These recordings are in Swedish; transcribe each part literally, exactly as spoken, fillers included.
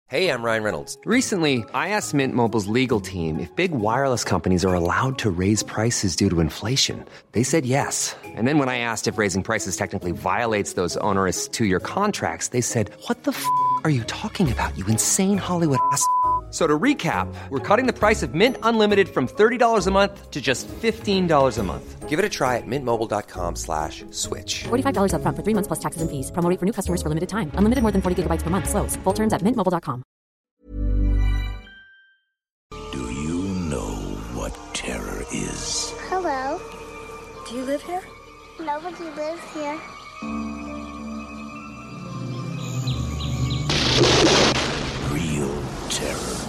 Hey, I'm Ryan Reynolds. Recently, I asked Mint Mobile's legal team if big wireless companies are allowed to raise prices due to inflation. They said yes. And then when I asked if raising prices technically violates those onerous two-year contracts, they said, "What the f*** are you talking about, you insane Hollywood ass?" So to recap, we're cutting the price of Mint Unlimited from thirty dollars a month to just fifteen dollars a month. Give it a try at mintmobile.com slash switch. forty-five dollars up front for three months plus taxes and fees. Promo rate for new customers for limited time. Unlimited more than forty gigabytes per month. Slows full terms at mint mobile dot com. Do you know what terror is? Hello. Do you live here? Nobody lives here. Real terror.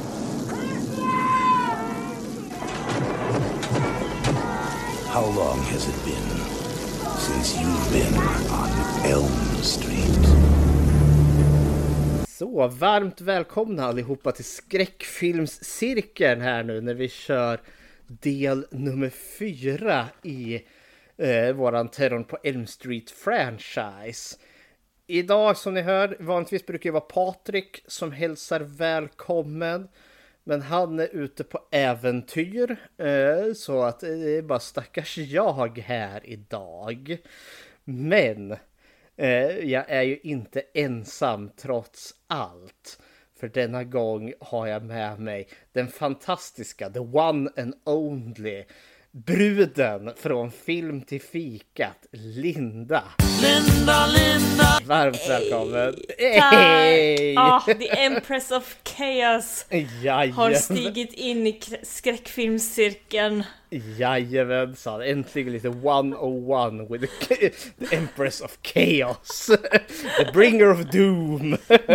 How long has it been since you've been on Elm Street? Så, varmt välkomna allihopa till skräckfilmscirkeln här nu när vi kör del nummer fyra i eh, våran Terrorn på Elm Street-franchise. Idag som ni hör, vanligtvis brukar det vara Patrik som hälsar välkommen. Men han är ute på äventyr, eh, så att det är bara stackars jag här idag. Men eh, jag är ju inte ensam trots allt. För denna gång har jag med mig den fantastiska, the one and only, bruden från film till fikat, Linda. Linda, Linda. Varmt välkommen. Hey. Oh, the Empress of Chaos Jajamän. har stigit in i skräckfilmscirkeln. Jajamensan, äntligen lite one oh one with the, the Empress of Chaos. The bringer of doom.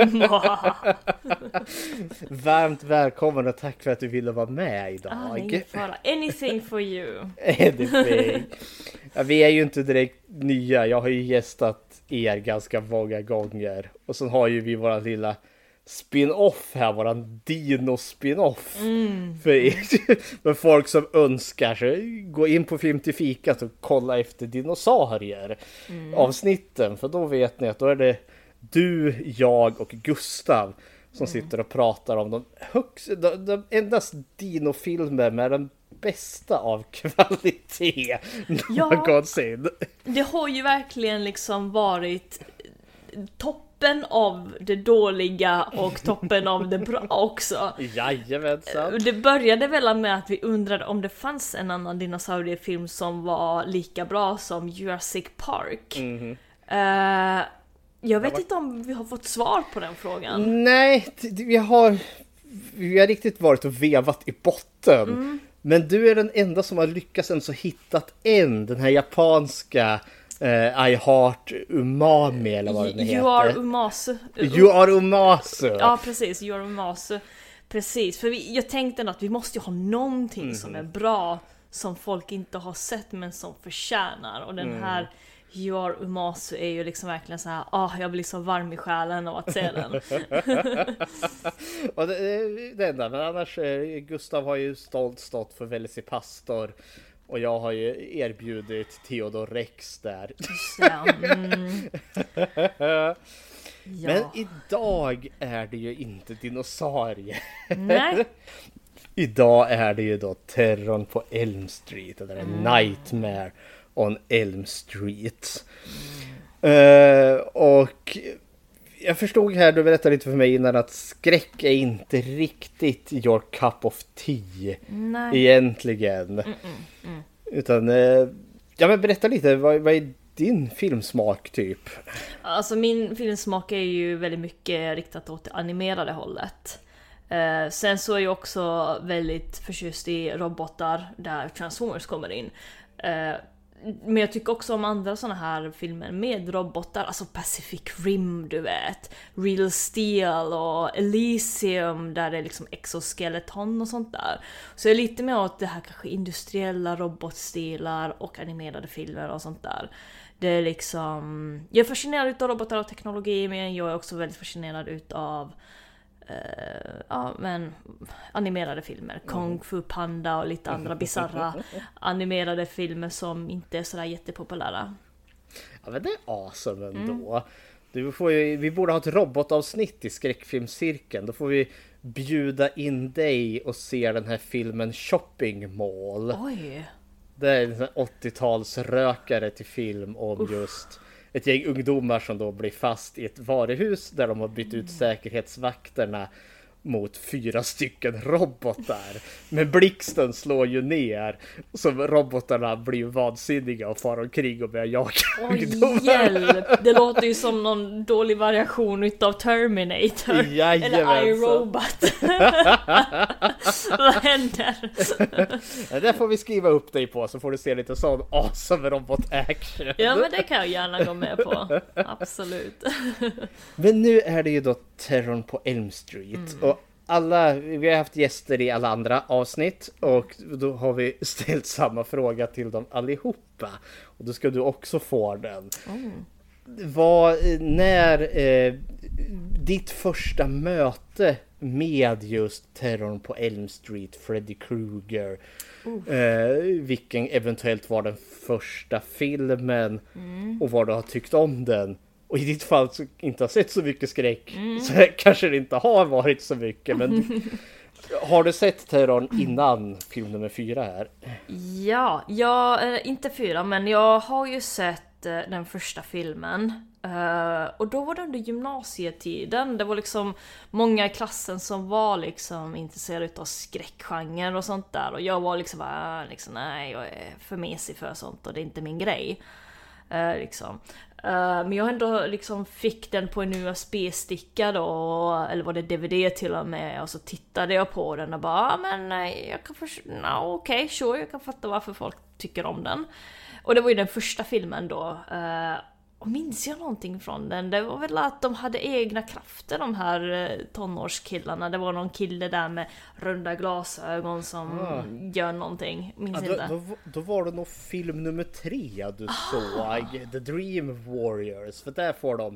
Varmt välkommen och tack för att du ville vara med idag. Ah, ingen fara. Anything for you. Anything. Ja, vi är ju inte direkt nya. Jag har ju gästat er ganska många gånger. Och så har ju vi våra lilla spin-off här, våran dino-spin-off. Mm. För, för folk som önskar sig, gå in på Film till fikat och kolla efter dinosaurier mm. avsnitten. För då vet ni att då är det du, jag och Gustav som mm. sitter och pratar om de, högst, de, de endast dinofilmer med den bästa av kvalitet någonsin. Ja, det har ju verkligen liksom varit toppen av det dåliga och toppen av det bra också. Jajamensan. Det började väl med att vi undrade om det fanns en annan dinosauriefilm som var lika bra som Jurassic Park. Mm-hmm. Uh, jag vet var... inte om vi har fått svar på den frågan. Nej, vi har, vi har riktigt varit och vevat i botten. Mm. Men du är den enda som har lyckats ens och hittat en, den här japanska uh, I Heart Umami eller vad den heter. You are Umasu. You are Umasu. Ja, precis. You are Umasu. Precis, för vi, jag tänkte att vi måste ju ha någonting mm. som är bra, som folk inte har sett men som förtjänar. Och den mm. här You are Umasu är ju liksom verkligen så här, ah, jag blir så varm i själen av att se den. Och det, det enda, men annars Gustav har ju stolt stått för Velocipastor och jag har ju erbjudit Theodor Rex där. Mm. Ja. Men idag är det ju inte dinosaurier. Nej. Idag är det ju då Terrorn på Elm Street, eller mm. Nightmare on Elm Street. Mm. Uh, och jag förstod här, du berättade lite för mig innan, att skräck är inte riktigt your cup of tea. Nej. Egentligen. Mm, mm, mm. Utan, uh, ja men berätta lite, vad, vad är din filmsmak typ? Alltså min filmsmak är ju väldigt mycket riktat åt det animerade hållet. Uh, sen så är jag också väldigt förtjust i robotar där Transformers kommer in. Uh, Men jag tycker också om andra såna här filmer med robotar, alltså Pacific Rim, du vet, Real Steel och Elysium där det är liksom exoskeleton och sånt där. Så jag är lite mer åt det här kanske industriella robotstilar och animerade filmer och sånt där. Det är liksom, jag är fascinerad utav robotar och teknologi, men jag är också väldigt fascinerad utav Uh, ja, men animerade filmer, Kung Fu Panda och lite andra bizarra animerade filmer som inte är sådär jättepopulära. Ja, men det är awesome ändå. Mm. Du får ju, vi borde ha ett robotavsnitt i skräckfilmscirkeln. Då får vi bjuda in dig och se den här filmen Shopping Mall. Oj. Det är en åttiotalsrökare till film om Uff. just ett gäng ungdomar som då blir fast i ett varuhus där de har bytt ut säkerhetsvakterna mot fyra stycken robotar. Men blixten slår ju ner, så robotarna blir vansinniga och far omkring och börjar jaga ungdomar. Hjälp! Det låter ju som någon dålig variation utav Terminator. Jajamensan. Eller iRobot. Vad händer? Det där får vi skriva upp dig på, så får du se lite sån awesome robot action. Ja, men det kan jag gärna gå med på. Absolut. Men nu är det ju då Terrorn på Elm Street. Mm. Och alla, vi har haft gäster i alla andra avsnitt, och då har vi ställt samma fråga till dem allihopa. Och då ska du också få den. Mm. Vad, när eh, ditt första möte med just Terrorn på Elm Street, Freddy Krueger, eh, vilken eventuellt var den första filmen, mm. och vad du har tyckt om den. Och i ditt fall så inte har sett så mycket skräck, mm. så kanske det inte har varit så mycket. Men har du sett Terrorn innan film nummer fyra här? Ja, jag, äh, inte fyra, men jag har ju sett äh, den första filmen. Uh, och då var det under gymnasietiden. Det var liksom många i klassen som var liksom intresserade av skräckgenre och sånt där. Och jag var liksom, äh, liksom nej, jag är för mesig för sånt och det är inte min grej. Uh, liksom. Uh, men jag ändå liksom fick den på en U S B-sticka då, eller var det D V D till och med, och så tittade jag på den och bara, ah, men nej, jag kan först... no, okej, okay, sure, jag kan fatta varför folk tycker om den. Och det var ju den första filmen då. Uh, och minns jag någonting från den? Det var väl att de hade egna krafter, de här tonårskillarna. Det var någon kille där med runda glasögon som ah. gör någonting. Minns ja, inte. Då, då, då var det nog film nummer tre du ah. såg. The Dream Warriors. För där får de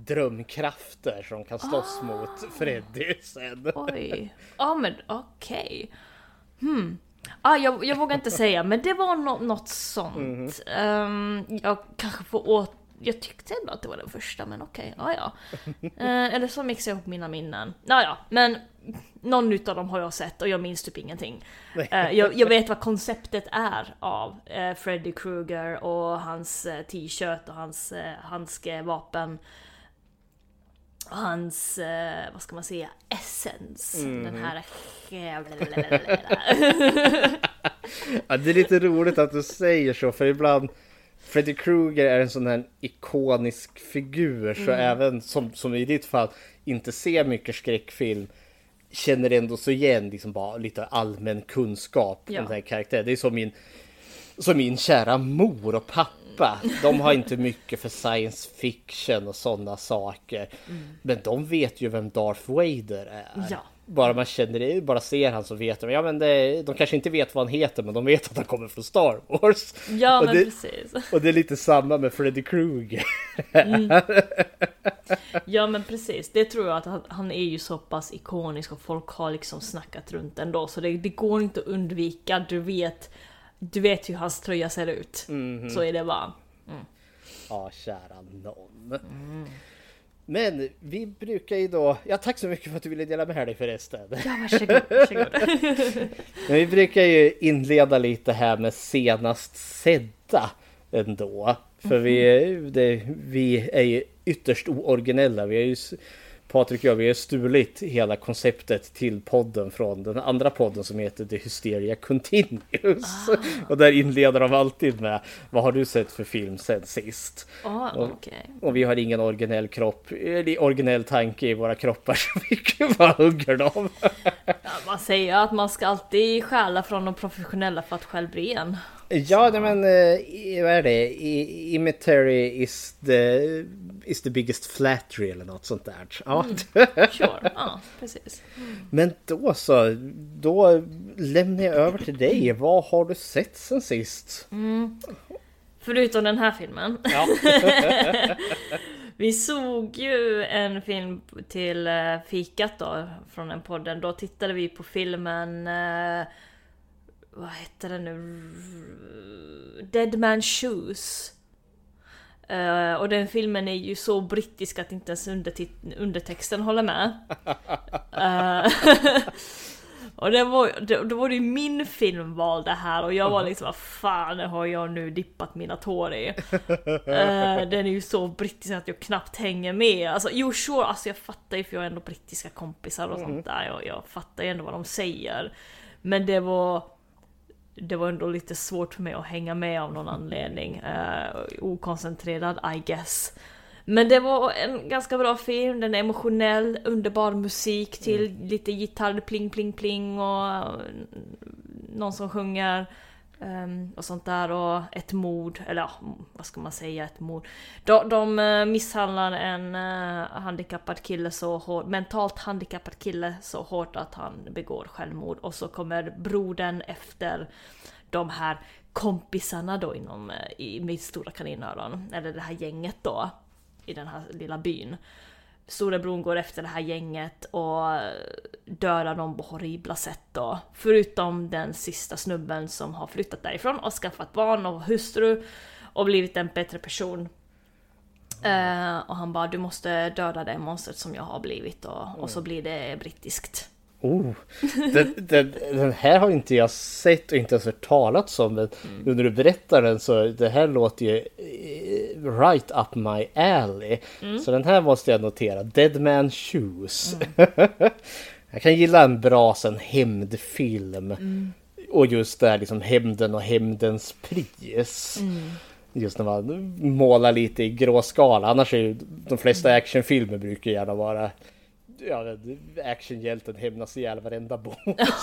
drömkrafter som kan slåss ah. mot Freddy sen. Oj. Ja, men okej. Okay. Hmm. Ah, jag, jag vågar inte säga, men det var no- något sånt. Mm. Um, jag kanske får åt Jag tyckte ändå att det var den första, men okej, okay. ja ja. Eh, eller så mixar jag ihop mina minnen. Naja, men någon utav dem har jag sett och jag minns typ ingenting. Eh, jag, jag vet vad konceptet är av eh, Freddy Krueger och hans eh, t-shirt och hans eh, handskevapen. Och hans, eh, vad ska man säga, essence. Mm. Den här... Ja, det är lite roligt att du säger så, för ibland Freddy Krueger är en sån här ikonisk figur, så mm. även som, som i ditt fall inte ser mycket skräckfilm, känner ändå så igen liksom bara lite allmän kunskap ja. om den här karaktären. Det är som min, som min kära mor och pappa. De har inte mycket för science fiction och sådana saker. Mm. Men de vet ju vem Darth Vader är. Ja. Bara man känner det, bara ser han så vet de. Ja, men det, de kanske inte vet vad han heter, men de vet att han kommer från Star Wars. Ja, och men det, precis. Och det är lite samma med Freddy Krueger. Mm. Ja, men precis. Det tror jag att han, han är ju så pass ikonisk och folk har liksom snackat runt ändå. Så det, det går inte att undvika. Du vet, du vet hur hans tröja ser ut. Mm. Så är det bara. Mm. Ja, kära någon. Mm. Men vi brukar ju då... Ja, tack så mycket för att du ville dela med dig förresten. Ja, varsågod. varsågod. Men vi brukar ju inleda lite här med senast sedda ändå. För mm-hmm. vi, det, vi är ju ytterst ooriginella. Vi är ju... Patrik och jag, vi har stulit hela konceptet till podden från den andra podden som heter The Hysteria Continues. Ah. Och där inleder de alltid med, vad har du sett för film sen sist? Ah, och, okay. och vi har ingen originell kropp, eller originell tanke i våra kroppar, så vi kan bara hugga dem. Ja, man säger att man ska alltid stjäla från de professionella för att själv bli en. Ja, nej, men uh, vad är det? I, Imitary is the, is the biggest flattery eller något sånt där. Ja. Mm. Sure, ja, precis. Mm. Men då så, då lämnar jag över till dig. Vad har du sett sen sist? Mm. Förutom den här filmen. Ja. Vi såg ju en film till uh, fikat då, från den podden. Då tittade vi på filmen... Uh, vad heter det nu? Dead Man's Shoes. Uh, och den filmen är ju så brittisk att inte ens undertit- undertexten håller med. uh, och det var, det, det var ju min filmval det här, och jag var liksom, vad fan har jag nu dippat mina tår i? uh, den är ju så brittisk att jag knappt hänger med. Alltså, jo sure, alltså jag fattar ju, för jag har ändå brittiska kompisar och sånt där. Jag, jag fattar ju ändå vad de säger. Men det var... Det var ändå lite svårt för mig att hänga med av någon anledning. Uh, okoncentrerad, I guess. Men det var en ganska bra film. Den är emotionell, underbar musik till, mm. lite gitarr, pling, pling, pling och uh, någon som sjunger um, och sånt där. Och ett mord, eller ja, vad ska man säga, ett mord. De, de uh, misshandlar en uh, handikappad kille så hårt, mentalt handikappad kille så hårt att han begår självmord. Och så kommer brodern efter de här kompisarna då inom i mitt stora kaninöron, eller det här gänget då i den här lilla byn. Storebror går efter det här gänget och dödar dem på horribla sätt då. Förutom den sista snubben som har flyttat därifrån och skaffat barn och hustru och blivit en bättre person. Uh, och han bara, du måste döda det monstret som jag har blivit, och, mm. och så blir det brittiskt. Oh, den, den, den här har inte jag sett och inte ens hört talat om, men mm. när du berättar den så det här låter ju right up my alley. Mm. Så den här måste jag notera. Dead Man Shoes. Mm. Jag kan gilla en bra sån hämndfilm. Mm. Och just där liksom hämnden och hämndens pris. Mm. Just när man målar lite i grå skala. Annars är ju de flesta actionfilmer brukar gärna vara, ja, actionhjälten hämnas ihjäl varenda bok.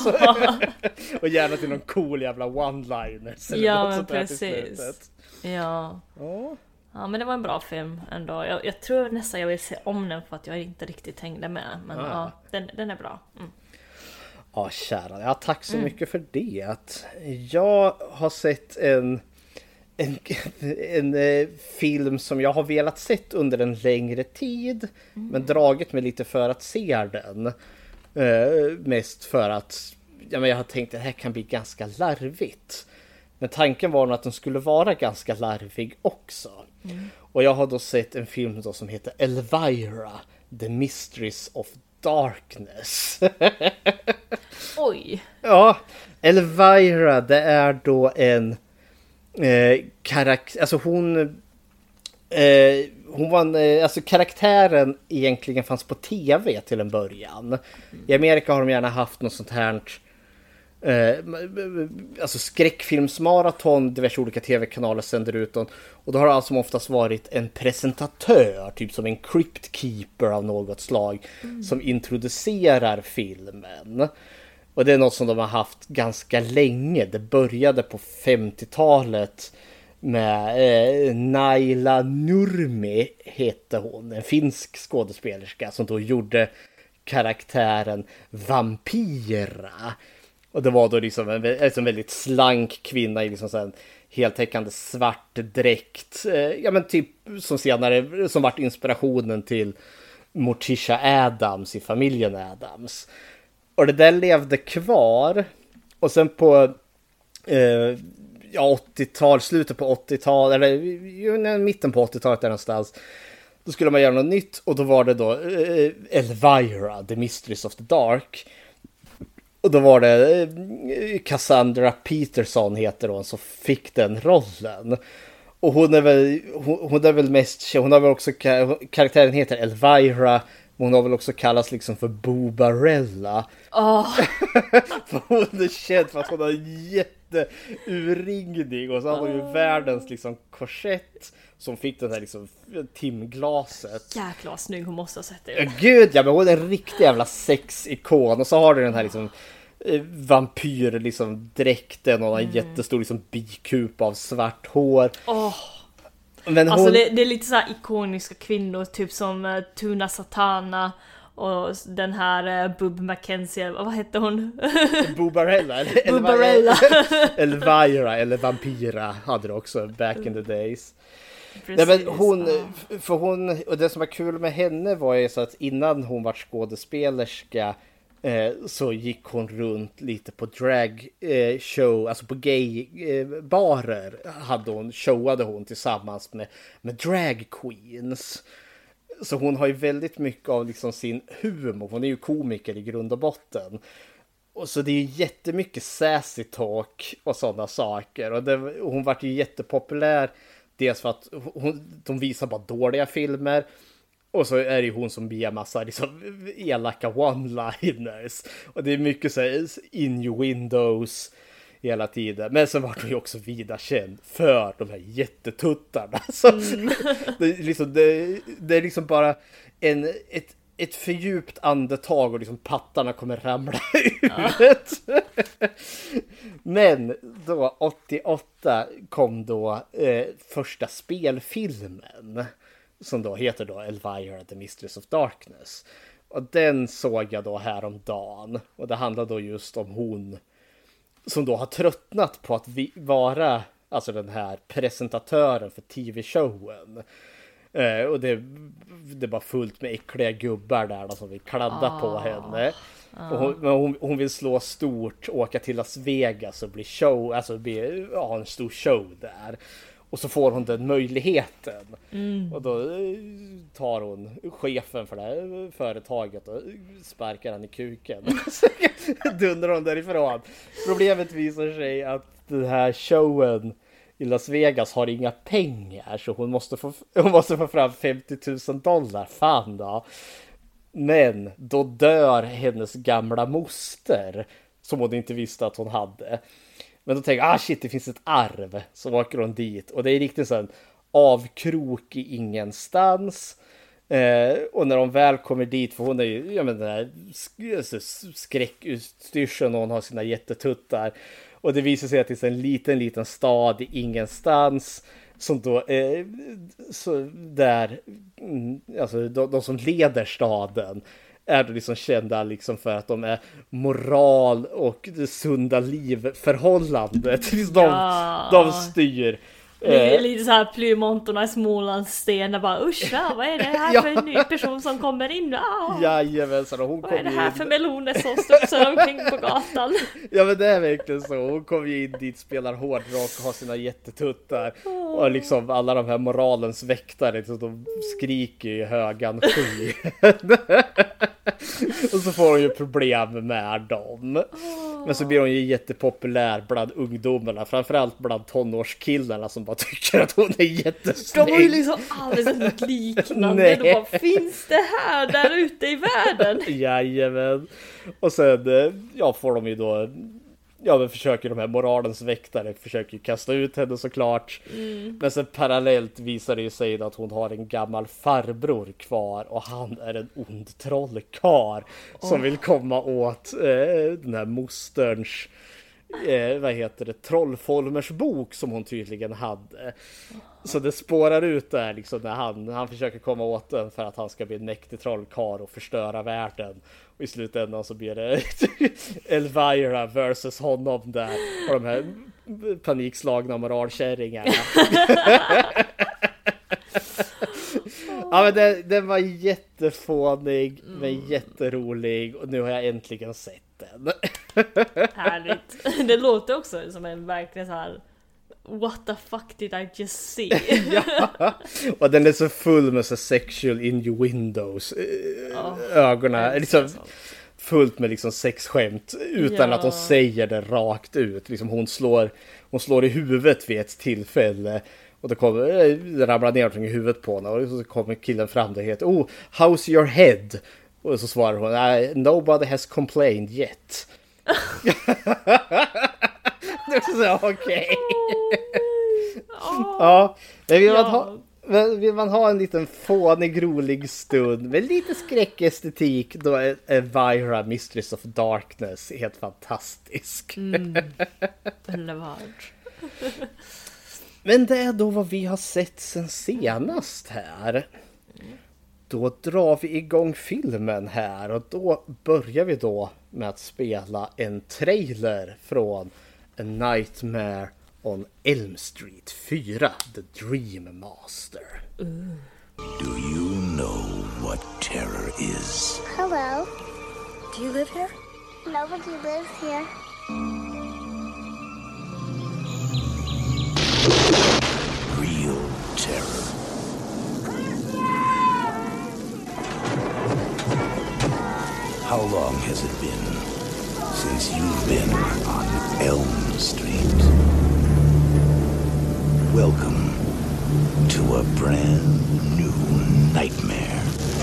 Och gärna till någon cool jävla one-liners. Ja, men precis. Ja. Oh. Ja, men det var en bra film ändå. Jag, jag tror nästan jag vill se om den för att jag inte riktigt hängde med. Men ah. ja, den, den är bra. Mm. Ja, kära. Ja, tack så mm. mycket för det. Jag har sett en En, en, en film som jag har velat sett under en längre tid, mm. men dragit mig lite för att se den. Uh, mest för att ja, men jag har tänkt att det här kan bli ganska larvigt. Men tanken var nog att den skulle vara ganska larvig också. Mm. Och jag har då sett en film då som heter Elvira, The Mysteries of Darkness. Oj! Ja, Elvira, det är då en Eh, karak- alltså hon eh, hon var en, eh, alltså karaktären egentligen fanns på tv till en början. Mm. I Amerika har de gärna haft något sånt här eh, alltså skräckfilmsmaraton, diverse olika tv-kanaler sänder ut dem, och då har det alltså oftast varit en presentatör, typ som en cryptkeeper av något slag, mm. som introducerar filmen. Och det är något som de har haft ganska länge. Det började på femtiotalet med eh, Naila Nurmi hette hon. En finsk skådespelerska som då gjorde karaktären Vampira. Och det var då liksom en, en väldigt slank kvinna i liksom en heltäckande svart dräkt. Eh, ja men typ som senare som vart inspirationen till Morticia Addams i familjen Addams. Och det där levde kvar. Och sen på eh, ja, åttiotal, slutet på åttiotalet, eller mitten på åttiotalet där någonstans, då skulle man göra något nytt. Och då var det då eh, Elvira, The Mysteries of the Dark. Och då var det eh, Cassandra Peterson heter hon, som fick den rollen. Och hon är väl, hon, hon är väl mest, hon har väl också, karaktären heter Elvira. Hon har väl också kallats liksom för Bobarella. Oh. För hon är känd för att hon har jätteuringning. Och så har hon ju oh. världens liksom korsett som fick den här liksom timglaset. Jäklar vad snygg hon måste ha sett det. Gud, ja, men hon är en riktig jävla sexikon. Och så har du den här liksom vampyr liksom dräkten och en mm. jättestor liksom bikupa av svart hår. Åh. Oh. Men hon... Alltså det, det är lite så här ikoniska kvinnor, typ som uh, Tuna Satana och den här uh, Bub Mackenzie, vad hette hon? Bobarella eller Bobarella. Elvira eller Vampira hade det också back in the days. Precis, Nej, men hon, för hon, och det som var kul med henne var ju så att innan hon var skådespelerska eh, så gick hon runt lite på drag eh, show, alltså på gay eh, barer hade hon, showade hon tillsammans med, med drag queens. Så hon har ju väldigt mycket av liksom sin humor. Hon är ju komiker i grund och botten. Och så det är ju jättemycket sassy talk och sådana saker. Och det, hon var ju jättepopulär. Dels för att hon, de visar bara dåliga filmer. Och så är det ju hon som blir en massa liksom, elaka one-liners. Och det är mycket så här innuendos hela tiden. Men sen var hon ju också vida känd för de här jättetuttarna. Så mm. det, är liksom, det, det är liksom bara en, ett, ett fördjupt andetag och liksom pattarna kommer ramla ut. Ja. Men då åttioåtta kom då eh, första spelfilmen som då heter då Elvira the Mistress of Darkness. Och den såg jag då häromdagen. Och det handlar då just om hon som då har tröttnat på att vi, vara alltså den här presentatören för tv-showen. Eh, och det, det är bara fullt med äckliga gubbar där då, som vill kladda ah. på henne. Ah. Och hon, hon, hon vill slå stort, åka till Las Vegas och bli show, alltså bli, ja, en stor show där. Och så får hon den möjligheten. Mm. Och då tar hon chefen för det här företaget och sparkar han i kuken. Dundrar hon därifrån. Problemet visar sig att den här showen i Las Vegas har inga pengar. Så hon måste få, hon måste få fram femtio tusen dollar. Fan då. Men då dör hennes gamla moster. Som hon inte visste att hon hade. Men då tänker jag, ah shit, det finns ett arv. Så åker hon dit. Och det är riktigt så en avkrok i ingenstans. Eh, och när de väl kommer dit, för hon är ju, ja men den här skräckutstyrseln och hon har sina jättetuttar. Och det visar sig att det är en liten, liten stad i ingenstans. Som då, eh, så där, alltså de, de som leder staden är då liksom kända liksom för att de är moral och det sunda livförhållandet. De, ja. de styr. Lite, lite så här plymontorna i Smålandssten och bara usch, vad är det här ja. för en ny person som kommer in? Ah. Jajamensan, och hon vad kom är det här in... för meloner som studsar omkring på gatan? Ja men det är verkligen så. Hon kommer ju in dit, spelar hårdrock och har sina jättetuttar. Oh. Och liksom alla de här moralens väktare, liksom, de skriker i högan sky. Och så får hon ju problem med dem. Oh. Men så blir hon ju jättepopulär bland ungdomarna, framförallt bland tonårskillarna som bara tycker att hon är jättesnygg. De har ju liksom aldrig sett något liknande. De bara, finns det här där ute i världen? Jajamän. Och sen ja, får de ju då, ja men försöker de här moralens väktare försöker kasta ut henne såklart. Mm. Men sen parallellt visar det sig att hon har en gammal farbror kvar och han är en ond trollkarl oh. som vill komma åt eh, den här mosterns eh, vad heter det, Trollformers bok som hon tydligen hade. Så det spårar ut där liksom när han, han försöker komma åt den för att han ska bli en mäktig trollkarl och förstöra världen. Och i slutändan så blir det Elvira versus honom där och de här panikslagna moralkärringarna. Ja men den, den var jättefånig mm. men jätterolig och nu har jag äntligen sett den. Härligt. Det låter också som en verkligen så här what the fuck did I just see? Ja, och den är så full med så sexual innuendos. Oh, ögonen liksom fullt med liksom sexskämt utan ja. att hon säger det rakt ut. Liksom hon slår hon slår i huvudet vid ett tillfälle och det kommer det ramlar ner omkring i huvudet på henne och så kommer killen fram där och heter oh, how's your head? Och så svarar hon nobody has complained yet. Okej. Okay. Oh. Ja, men vill, ja. Man ha, vill man ha en liten fånig, rolig stund med lite skräckestetik, då är Elvira Mistress of Darkness helt fantastisk. Mm. Underbart. Men det är då vad vi har sett sen senast här. Då drar vi igång filmen här och då börjar vi då med att spela en trailer från A Nightmare on Elm Street fyra, The Dream Master. Do you know what terror is? Hello. Do you live here? Nobody lives here. Real terror. How long has it been since you've been on Elm Street? Welcome to a brand new nightmare.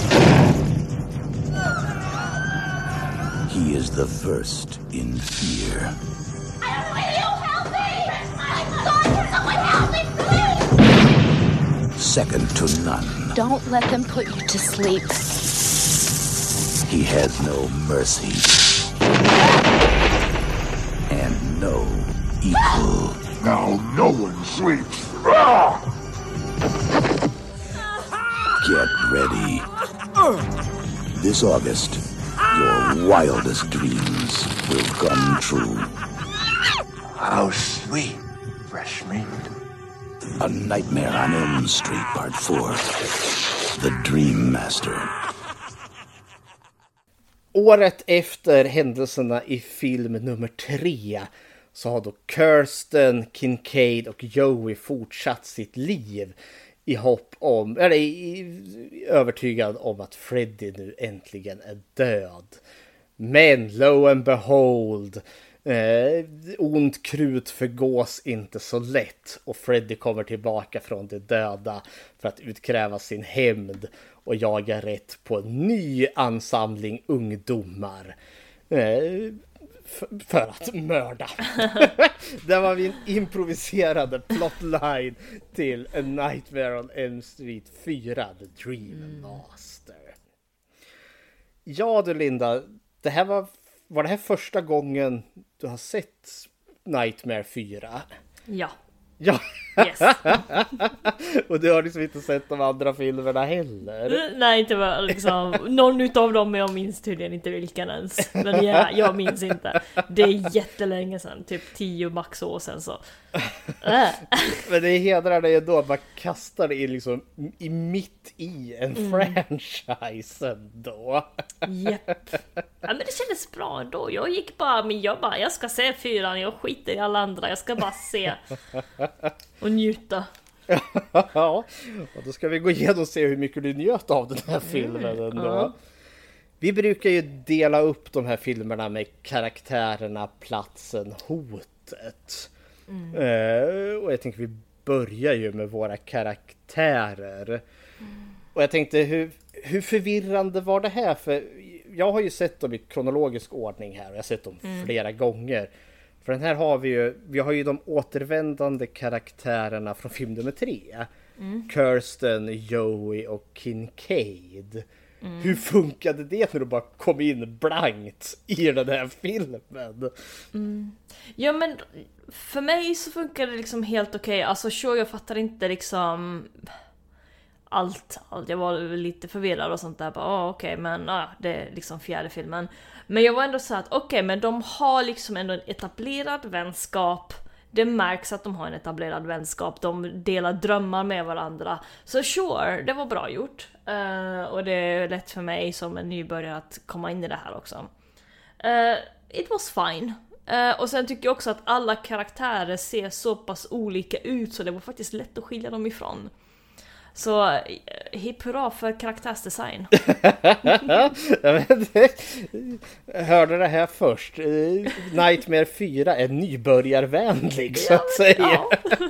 He is the first in fear. Will you help me? I'm sorry, someone help me, please! Second to none. Don't let them put you to sleep. He has no mercy. And no equal. Now no one sleeps. Get ready. This August, your wildest dreams will come true. How sweet, fresh meat. A Nightmare on Elm Street Part four. The Dream Master. Året efter händelserna i film nummer tre så har då Kirsten, Kincaid och Joey fortsatt sitt liv i hopp om, eller i, övertygad om att Freddy nu äntligen är död. Men lo and behold, eh, ont krut förgås inte så lätt och Freddy kommer tillbaka från de döda för att utkräva sin hämnd och jaga rätt på en ny ansamling ungdomar eh, för, för att mörda. Det var min improviserade plotline till A Nightmare on Elm Street fyra, The Dream Master. Ja du Linda, det här var, var det här första gången du har sett Nightmare fyra? Ja. Ja. Yes. Och du har liksom inte sett de andra filmerna heller. Nej, inte var liksom någon utav dem, men jag minns tydligen inte vilken ens. Men ja, jag minns inte. Det är jättelänge sedan, typ tio max år sedan så. Äh. Men det hedrar dig ändå att man kastar det i liksom i mitt i en mm. franchise ändå. Japp. Ja, men det kändes bra ändå. Jag gick bara, men jag bara, jag ska se fyran, jag skiter i alla andra, jag ska bara se och njuta. Ja, och då ska vi gå igenom och se hur mycket du njöt av den här filmen ändå. Mm, uh-huh. Vi brukar ju dela upp de här filmerna med karaktärerna, platsen, hotet. Mm. Uh, och jag tänker vi börjar ju med våra karaktärer. Mm. Och jag tänkte, hur, hur förvirrande var det här? För jag har ju sett dem i kronologisk ordning här och jag har sett dem mm. flera gånger. För den här har vi ju, vi har ju de återvändande karaktärerna från film nummer tre. Mm. Kirsten, Joey och Kincaid. Mm. Hur funkade det när du bara kom in blankt i den här filmen? Mm. Ja, men för mig så funkar det liksom helt okej. Okay. Alltså sure, jag fattar inte liksom allt. allt. Jag var lite förvirrad och sånt där. Bara, oh, okej, okay, men ah, det är liksom fjärde filmen. Men jag var ändå så att okej, okay, men de har liksom ändå en etablerad vänskap. Det märks att de har en etablerad vänskap. De delar drömmar med varandra. Så sure, det var bra gjort. Uh, och det är lätt för mig som en nybörjare att komma in i det här också. Uh, it was fine. Uh, och sen tycker jag också att alla karaktärer ser så pass olika ut så det var faktiskt lätt att skilja dem ifrån. Så hipp hurra för karaktärsdesign. Hörde det här först. Nightmare fyra är nybörjarvänlig så att säga. Ja.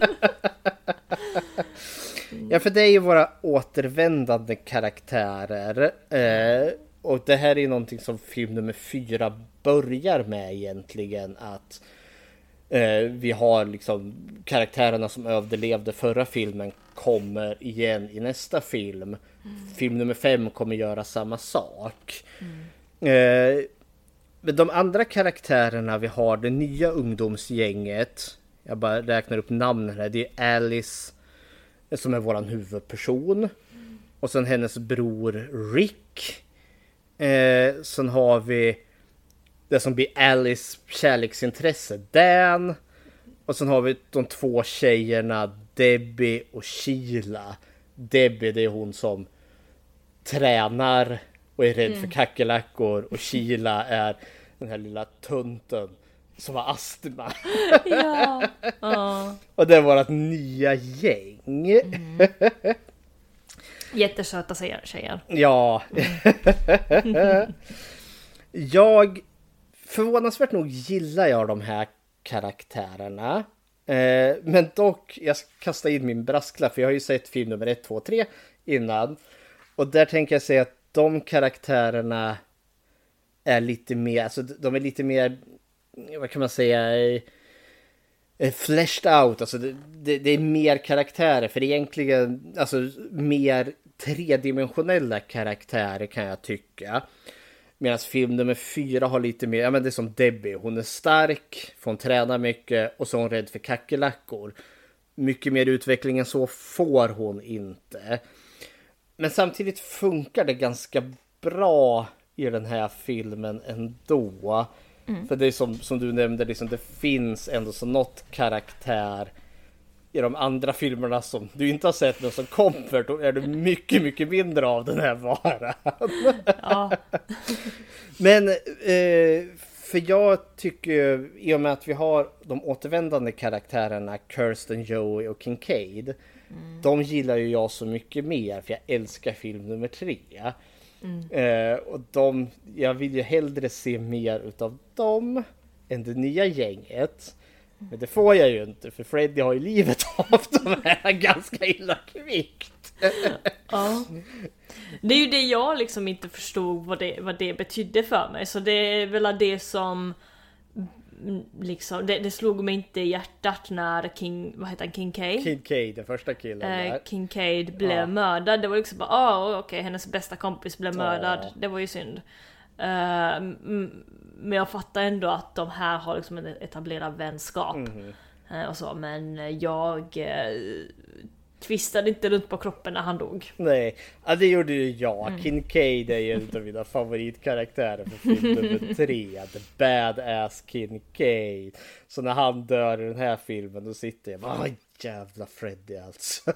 Ja, för det är ju våra återvändande karaktärer. Eh, och det här är någonting som film nummer fyra börjar med egentligen. Att eh, vi har liksom karaktärerna som överlevde förra filmen kommer igen i nästa film. Mm. Film nummer fem kommer göra samma sak. Mm. Eh, men de andra karaktärerna vi har, det nya ungdomsgänget. Jag bara räknar upp namnen här. Det är Alice som är våran huvudperson. Mm. Och sen hennes bror Rick. Eh, sen har vi det som blir Alice kärleksintresse, Dan. Och sen har vi de två tjejerna Debbie och Sheila. Debbie, det är hon som tränar och är rädd Mm. för kackerlackor, och Sheila är den här lilla tunten som har astma. Ja. Ja. Och det är vårt nya gäng. Mm. Jättesöta tjejer. tjejer. Ja. Jag förvånansvärt nog gillar jag de här karaktärerna. Eh, men dock, jag ska kasta in min brasklapp, för jag har ju sett film nummer ett, två, tre innan. Och där tänker jag säga att de karaktärerna är lite mer, alltså de är lite mer, vad kan man säga, eh, fleshed out. Alltså det, det, det är mer karaktärer, för egentligen, alltså mer tredimensionella karaktärer kan jag tycka. Medan film nummer fyra har lite mer, ja men det är som Debbie. Hon är stark, får hon träna mycket, och så är hon rädd för kackerlackor. Mycket mer utveckling än så får hon inte. Men samtidigt funkar det ganska bra i den här filmen ändå. Mm. För det är som, som du nämnde, liksom, det finns ändå så något karaktär i de andra filmerna som du inte har sett, men som kommer, då är det mycket, mycket mindre av den här varan. Ja. Men eh, för jag tycker, i och med att vi har de återvändande karaktärerna Kirsten, Joey och Kincaid, mm. de gillar ju jag så mycket mer, för jag älskar film nummer tre. Mm. Eh, och de, jag vill ju hellre se mer utav dem än det nya gänget. Men det får jag ju inte, för Freddy har ju livet av de här ganska illa kvickt. Ja. Det är ju det jag liksom inte förstod vad det, vad det betydde för mig. Så det är väl det som liksom, det, det slog mig inte i hjärtat när King, vad heter han, Kincaid? Kincaid, den första killen. Eh, Kincaid blev ja. mördad. Det var liksom bara, ah, okej, okay, hennes bästa kompis blev mördad. Ja. Det var ju synd. Uh, men jag fattar ändå att de här har liksom en etablerad vänskap. Mm. Uh, och så, men jag uh, twistade inte runt på kroppen när han dog. Nej, ja, det gjorde ju jag. Mm. Kincaid är ju en av mina favoritkaraktärer för film nummer tre. The badass Kincaid. Så när han dör i den här filmen, då sitter jag bara, jävla Freddy alltså.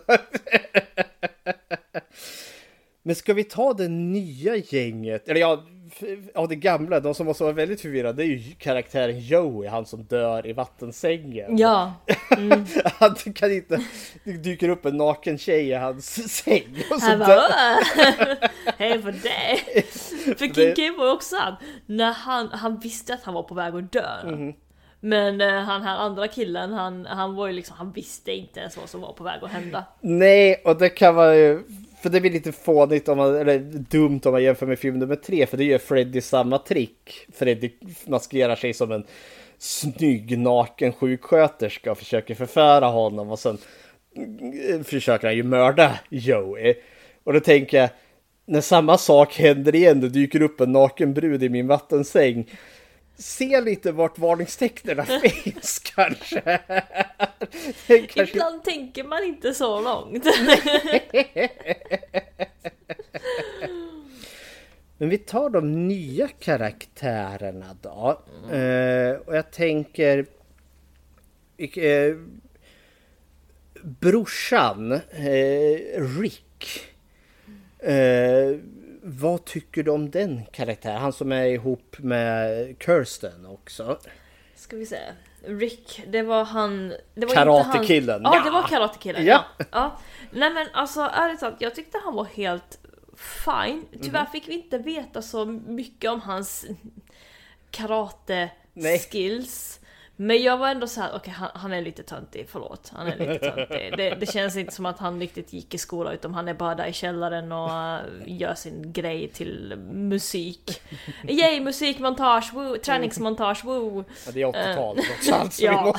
Men ska vi ta det nya gänget? Eller ja, ja, det gamla, de som var så väldigt förvirrade, det är ju karaktären Joey, han som dör i vattensängen. Ja. Mm. Han kan inte, det dyker upp en naken tjej i hans säng. Och så han bara, hej för det. För Kincaid var också han, när han, han visste att han var på väg att dö. Mm. Men uh, han här andra killen, han, han var ju liksom, han visste inte ens vad som var på väg att hända. Nej, och det kan vara ju, för det blir lite fånigt om man, eller dumt om man jämför med film nummer tre, för det gör Freddy samma trick. Freddy maskerar sig som en snygg naken sjuksköterska och försöker förföra honom, och sen försöker han ju mörda Joey. Och då tänker jag, när samma sak händer igen, det dyker upp en naken brud i min vattensäng, se lite vart varningstecknerna finns kanske. kanske. Ibland tänker man inte så långt. Men vi tar de nya karaktärerna då. Mm. Uh, och jag tänker uh, brorsan uh, Rick. Uh, Vad tycker du om den karaktären? Han som är ihop med Kirsten också. Ska vi se. Rick, det var han... Det var karatekillen. Han... Ja, det var karatekillen. Ja. Ja. Ja. Nej men alltså, ärligt talat, jag tyckte han var helt fine. Tyvärr mm. fick vi inte veta så mycket om hans karate-skills. Men jag var ändå så här, okej, okay, han, han är lite töntig, förlåt. Han är lite töntig. Det, det känns inte som att han riktigt gick i skolan, utan han är bara där i källaren och uh, gör sin grej till musik. Yay, musikmontage, woo, träningsmontage, woo. Ja, det är åttiotalet också, alltså. Ja.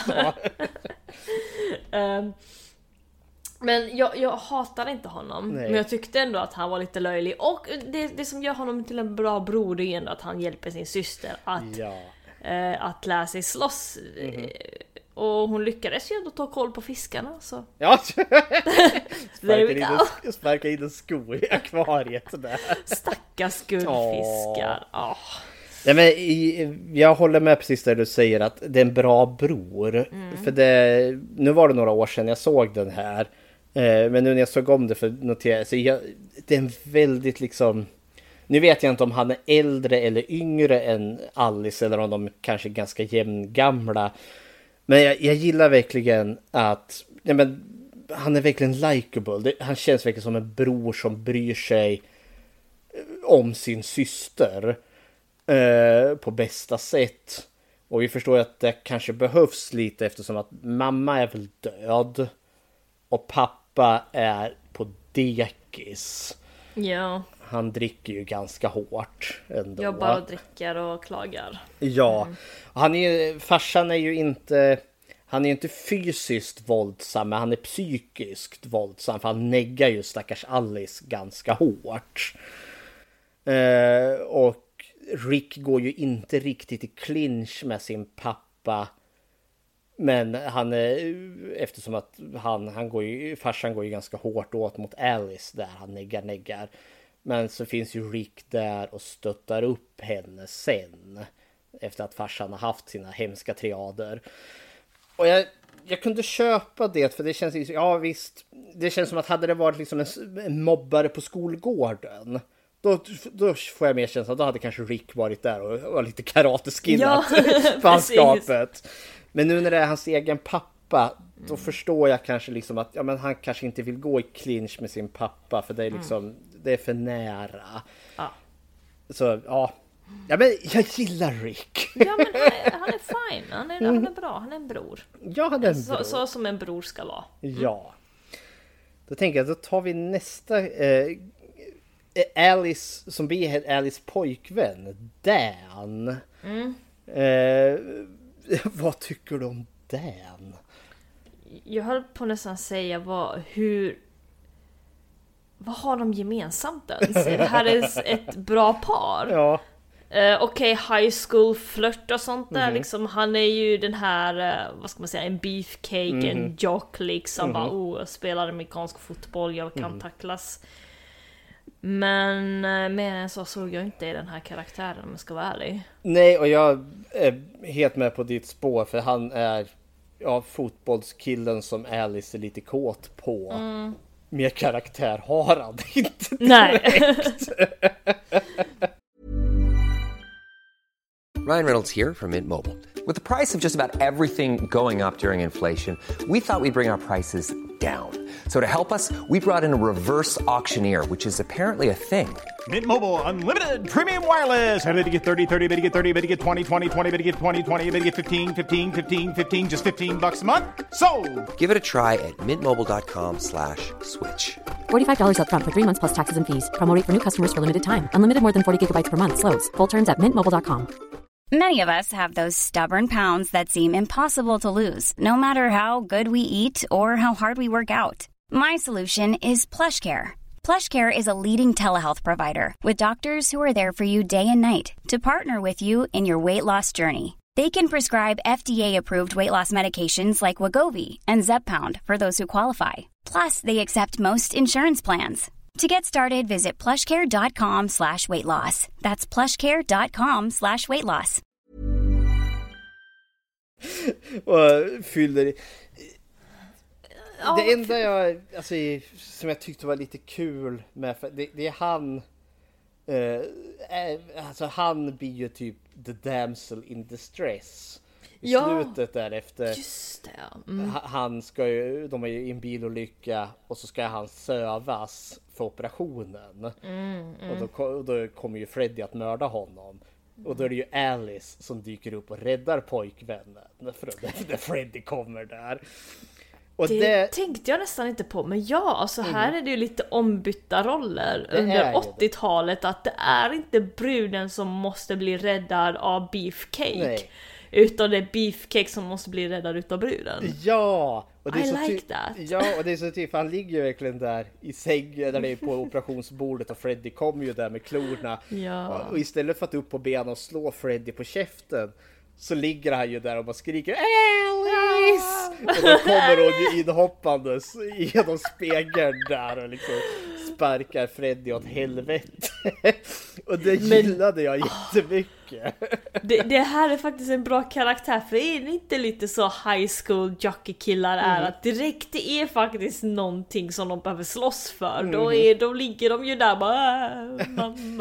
um, men jag, jag hatar inte honom. Nej. Men jag tyckte ändå att han var lite löjlig. Och det, det som gör honom till en bra bror, det är ändå att han hjälper sin syster att... Ja. att lära sig slåss. Mm-hmm. Och hon lyckades ju ändå ta koll på fiskarna så. Ja. Sparka in, en, sparka in en sko i akvariet där. Stackars guldfiskar. Oh. Ja, men i, jag håller med precis där du säger att det är en bra bror. Mm. För det, nu var det några år sedan jag såg den här. Eh, men nu när jag såg om det för notera, så jag, det är en väldigt liksom Nu vet jag inte om han är äldre eller yngre än Alice eller om de kanske är ganska jämngamla. Men jag, jag gillar verkligen att ja, men, han är verkligen likeable. Han känns verkligen som en bror som bryr sig om sin syster eh, på bästa sätt. Och vi förstår att det kanske behövs lite eftersom att mamma är väl död och pappa är på dekis. Ja. Han dricker ju ganska hårt ändå. Jobbar och dricker och klagar. Ja. Mm. Han är, farsan är ju inte... Han är ju inte fysiskt våldsam, men han är psykiskt våldsam. För han neggar ju stackars Alice ganska hårt. Eh, och Rick går ju inte riktigt i clinch med sin pappa. Men han är, eftersom att han, han går ju, farsan går ju ganska hårt åt mot Alice där. Han neggar, neggar. Men så finns ju Rick där och stöttar upp henne sen. Efter att farsan har haft sina hemska triader. Och jag, jag kunde köpa det för det känns, ja visst, det känns som att hade det varit liksom en, en mobbare på skolgården. Då, då får jag mer känsla att då hade kanske Rick varit där och var lite karateskillat ja, fanskapet. Men nu när det är hans egen pappa, då mm. förstår jag kanske liksom att ja, men han kanske inte vill gå i clinch med sin pappa för det är liksom, mm. det är för nära. Ja. Så ja, ja men jag gillar Rick. Ja men han är, han är fine, han är, mm. han är bra, han är en bror. Ja, han är en bror. Så, så som en bror ska vara. Mm. Ja. Då tänker jag, då tar vi nästa... Eh, Alice, som blir Alice pojkvän, Dan. Mm. Eh, vad tycker du om Dan? Jag höll på nästan säga vad, hur... Vad har de gemensamt ens? Det här är ett bra par. Ja. Uh, Okej, okay, high school flirt och sånt där. Mm-hmm. Liksom, han är ju den här, uh, vad ska man säga, en beefcake, mm-hmm. en jock liksom. Mm-hmm. Bara, oh, spelar amerikansk fotboll, jag kan mm-hmm. tacklas. Men uh, mer än så såg jag inte i den här karaktären om jag ska vara ärlig. Nej, och jag är helt med på ditt spår för han är ja, fotbollskillen som Alice är lite kåt på. Mm. Mer karaktär har han inte direkt. Ryan Reynolds here from Mint Mobile. With the price of just about everything going up during inflation, we thought we'd bring our prices down. So to help us, we brought in a reverse auctioneer, which is apparently a thing. Mint Mobile Unlimited Premium Wireless. How to get thirty, thirty, how to get thirty, how to get twenty, twenty, twenty, how to get twenty, twenty, how to get fifteen, fifteen, fifteen, fifteen, just fifteen bucks a month? Sold! Give it a try at mintmobile.com slash switch. forty-five dollars up front for three months plus taxes and fees. Promo rate for new customers for limited time. Unlimited more than forty gigabytes per month. Slows full terms at mint mobile dot com. Many of us have those stubborn pounds that seem impossible to lose, no matter how good we eat or how hard we work out. My solution is PlushCare. PlushCare is a leading telehealth provider with doctors who are there for you day and night to partner with you in your weight loss journey. They can prescribe F D A-approved weight loss medications like Wegovy and Zepbound for those who qualify. Plus, they accept most insurance plans. To get started, visit plushcare.com slash weight loss. That's plushcare.com slash weight loss. Och fyller... Det enda jag, alltså, som jag tyckte var lite kul med, det, det är han... Uh, alltså han blir ju typ the damsel in distress. I ja, slutet där efter just det. Mm. Han ska ju, de är ju i en bilolycka och så ska han sövas för operationen. Mm, mm. Och då, då kommer ju Freddy att mörda honom. Och då är det ju Alice som dyker upp och räddar pojkvännen när Freddy kommer där. Och det, det tänkte jag nästan inte på, men ja, alltså här mm. är det ju lite ombytta roller det under åttiotalet, att det är inte bruden som måste bli räddad av Beefcake. Nej. Utan det är Beefcake som måste bli räddad utav bruden. Ja! Och det är I så like ty- that. Ja, och det är så typ, han ligger ju verkligen där i sängen där det är på operationsbordet och Freddy kommer ju där med klorna. Ja. Och istället för att upp på benen och slå Freddy på käften så ligger han ju där och bara skriker Alice! Och då kommer hon ju inhoppandes genom spegeln där och liksom sparkar Freddy åt helvete. Och det gillade jag jättemycket. Det, det här är faktiskt en bra karaktär, för är det inte lite så high school jockey-killar är mm. att direkt det är faktiskt någonting som de behöver slåss för. Mm. Då, är, då ligger de ju där bara mamma.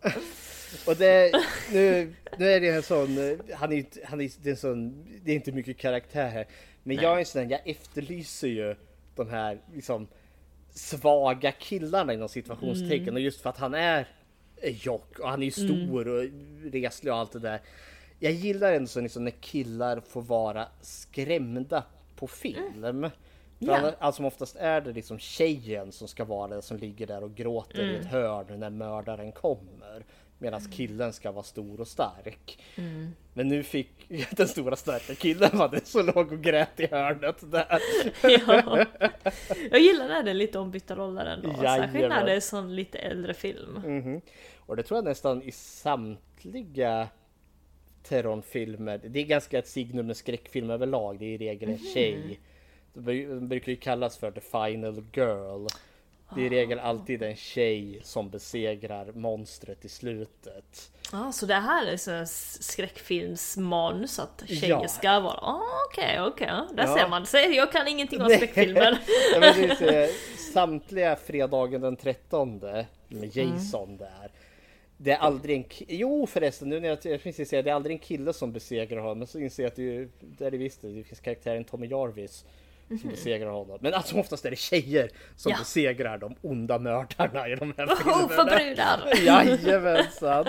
Och det, nu, nu är det en sån, han är, han är, det är en sån, det är inte mycket karaktär här. Men Nej. jag är en sån, jag efterlyser ju de här liksom svaga killarna inom situationstecken. Mm. Och just för att han är jock och han är ju stor mm. och reslig och allt det där. Jag gillar ändå så liksom när killar får vara skrämda på film. Mm. För yeah. allt som oftast är det liksom tjejen som ska vara den som ligger där och gråter mm. i ett hörn när mördaren kommer. Medan mm. killen ska vara stor och stark. Mm. Men nu fick den stora starka killen var det så låg och grät i hörnet där. Ja. Jag gillar när det är lite ombytta roller ändå. Särskilt när det är sån lite äldre film. Mm-hmm. Och det tror jag nästan i samtliga terrorfilmer. Det är ganska ett signum med skräckfilm överlag. Det är i regel en mm-hmm. tjej. De brukar ju kallas för the final girl. Det är i regel alltid en tjej som besegrar monstret i slutet. Ja, ah, så det här är så skräckfilmsmanus att tjejer ja. ska vara. Ah, okej, okej. Där ja. ser man. Så jag kan ingenting om skräckfilmer. Ja, men det är så, samtliga fredagen den trettonde med Jason mm. där. Det är aldrig en ki- Jo förresten, nu när jag, jag finns säga det är aldrig en kille som besegrar honom. Men så inser jag att det, det är det visst. Det finns karaktären Tommy Jarvis som mm-hmm. besegrar honom. Men alltså oftast är det tjejer som ja. besegrar de onda mördarna i de här oh, filmerna. För brudar! Jajamensan!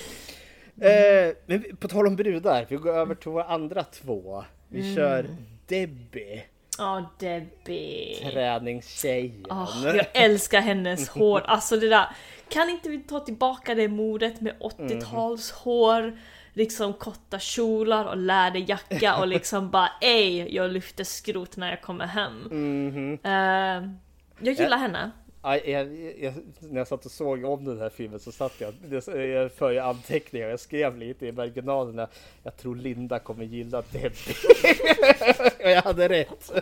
mm. eh, Men på tal om brudar, vi går över till våra andra två. Vi mm. kör Debbie. Ja, oh, Debbie. Träningstjejen. Oh, jag älskar hennes hår. Alltså det där. Kan inte vi ta tillbaka det modet med åttio-tals hår? Liksom korta kjolar och läderjacka och liksom bara ej, jag lyfter skrot när jag kommer hem. Mm-hmm. uh, Jag gillar jag, henne. jag, jag, jag, När jag satt och såg om den här filmen så satt jag, jag för jag anteckningar. Jag skrev lite i marginalerna. Jag tror Linda kommer gilla Debbie. Och jag hade rätt.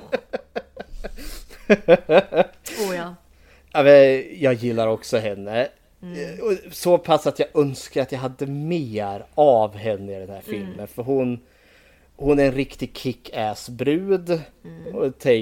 Oh ja. Jag gillar också henne. Mm. Så pass att jag önskar att jag hade mer av henne i den här filmen. Mm. För hon Hon är en riktig kick-ass brud. Mm. Och take,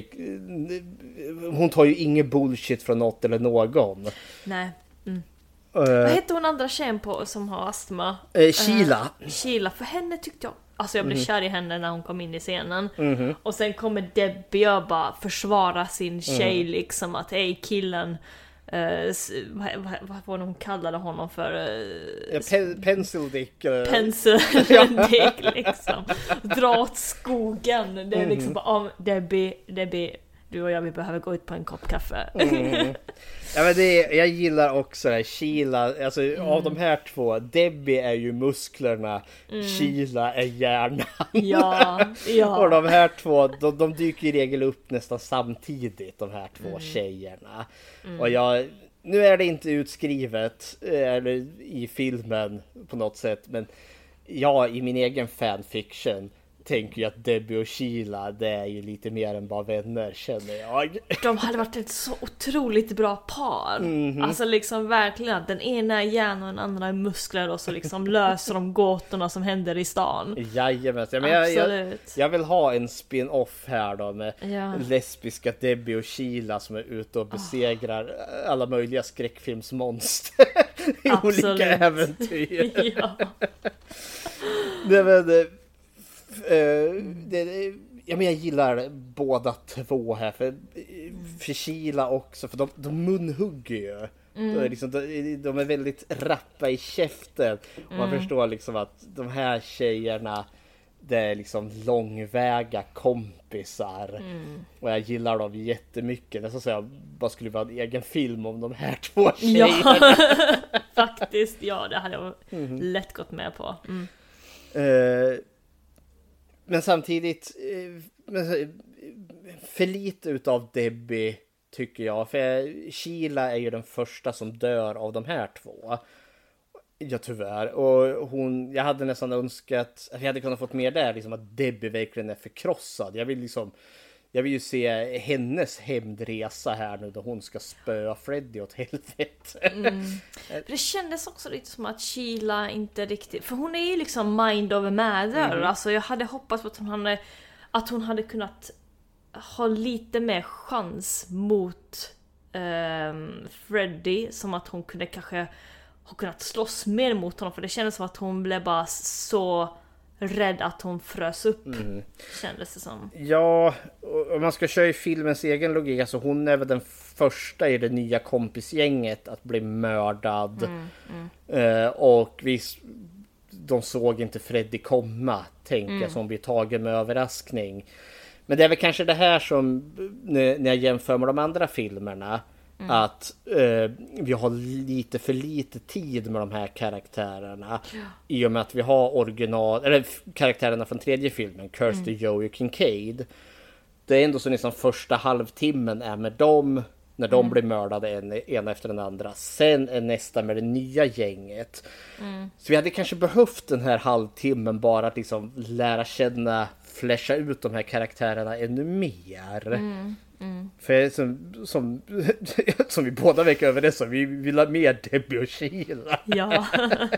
hon tar ju ingen bullshit från något eller någon. Nej. Mm. Uh, Vad heter hon andra tjejen på som har astma? Uh, Sheila. Uh, Sheila, för henne tyckte jag. Alltså jag blev mm. kär i henne när hon kom in i scenen. Mm. Och sen kommer Debbie och bara försvara sin tjej mm. liksom att ej killen. Uh, vad, vad, vad var de kallade honom för? Uh, ja, pe- pencil dick. Uh. Pencil dick liksom. Dra åt skogen. Det är liksom mm. bara, oh, Debbie, Debbie, du och jag, vi behöver gå ut på en kopp kaffe. Mm. Ja, men det är, jag gillar också det här, Sheila, alltså mm. av de här två, Debbie är ju musklerna, mm. Sheila är hjärnan. Ja, ja. Och de här två, de, de dyker i regel upp nästan samtidigt, de här två mm. tjejerna. Mm. Och jag, nu är det inte utskrivet eller i filmen på något sätt, men jag i min egen fanfiction tänker ju att Debbie och Sheila, det är ju lite mer än bara vänner, känner jag. De hade varit ett så otroligt bra par. Mm-hmm. Alltså liksom verkligen, den ena är hjärna och den andra är muskler och så liksom löser de gåtorna som händer i stan. Jajamän, men jag, jag, jag vill ha en spin-off här då med ja. lesbiska Debbie och Sheila som är ute och besegrar oh. alla möjliga skräckfilmsmonster i absolut. olika äventyr. Ja. Nej, men Uh, det, ja, men jag gillar båda två här för, för Sheila också, för de, de munhugger ju mm. de, är liksom, de, de är väldigt rappa i käften och mm. man förstår liksom att de här tjejerna, det är liksom långväga kompisar mm. och jag gillar dem jättemycket. Det är så att säga, bara skulle vara en egen film om de här två tjejerna. Ja, faktiskt, ja, det hade jag mm. lätt gått med på. Mm. Uh, Men samtidigt för lite utav Debbie tycker jag. För Sheila är ju den första som dör av de här två. Ja, tyvärr. Och hon, jag hade nästan önskat att jag hade kunnat fått mer där. Liksom att Debbie verkligen är förkrossad. Jag vill liksom Jag vill ju se hennes hämndresa här nu då hon ska spöa Freddy åt helvete. Mm. Det kändes också lite som att Sheila inte riktigt... För hon är ju liksom mind over matter. Mm. Alltså jag hade hoppats på att hon hade, att hon hade kunnat ha lite mer chans mot um, Freddy. Som att hon kunde kanske har kunnat slåss mer mot honom, för det kändes som att hon blev bara så rädd att hon frös upp, mm. kändes det som. Ja, om man ska köra i filmens egen logik, alltså hon är väl den första i det nya kompisgänget att bli mördad. Mm, mm. Uh, och vi, de såg inte Freddy komma, tänker mm. jag, som blir tagen med överraskning. Men det är väl kanske det här som, när jag jämför med de andra filmerna, mm. att eh, vi har lite för lite tid med de här karaktärerna. Ja. I och med att vi har original, eller karaktärerna från tredje filmen, Kirsty, mm. Joey och Kincaid. Det är ändå så nästan första halvtimmen är med dem, när de mm. blir mördade en, ena efter den andra. Sen är nästa med det nya gänget. Mm. Så vi hade kanske behövt den här halvtimmen bara att liksom lära känna, flasha ut de här karaktärerna ännu mer. Mm. Mm. För som, som, som vi båda verkar överens om, vi vill ha mer Debbie och Sheila. Ja,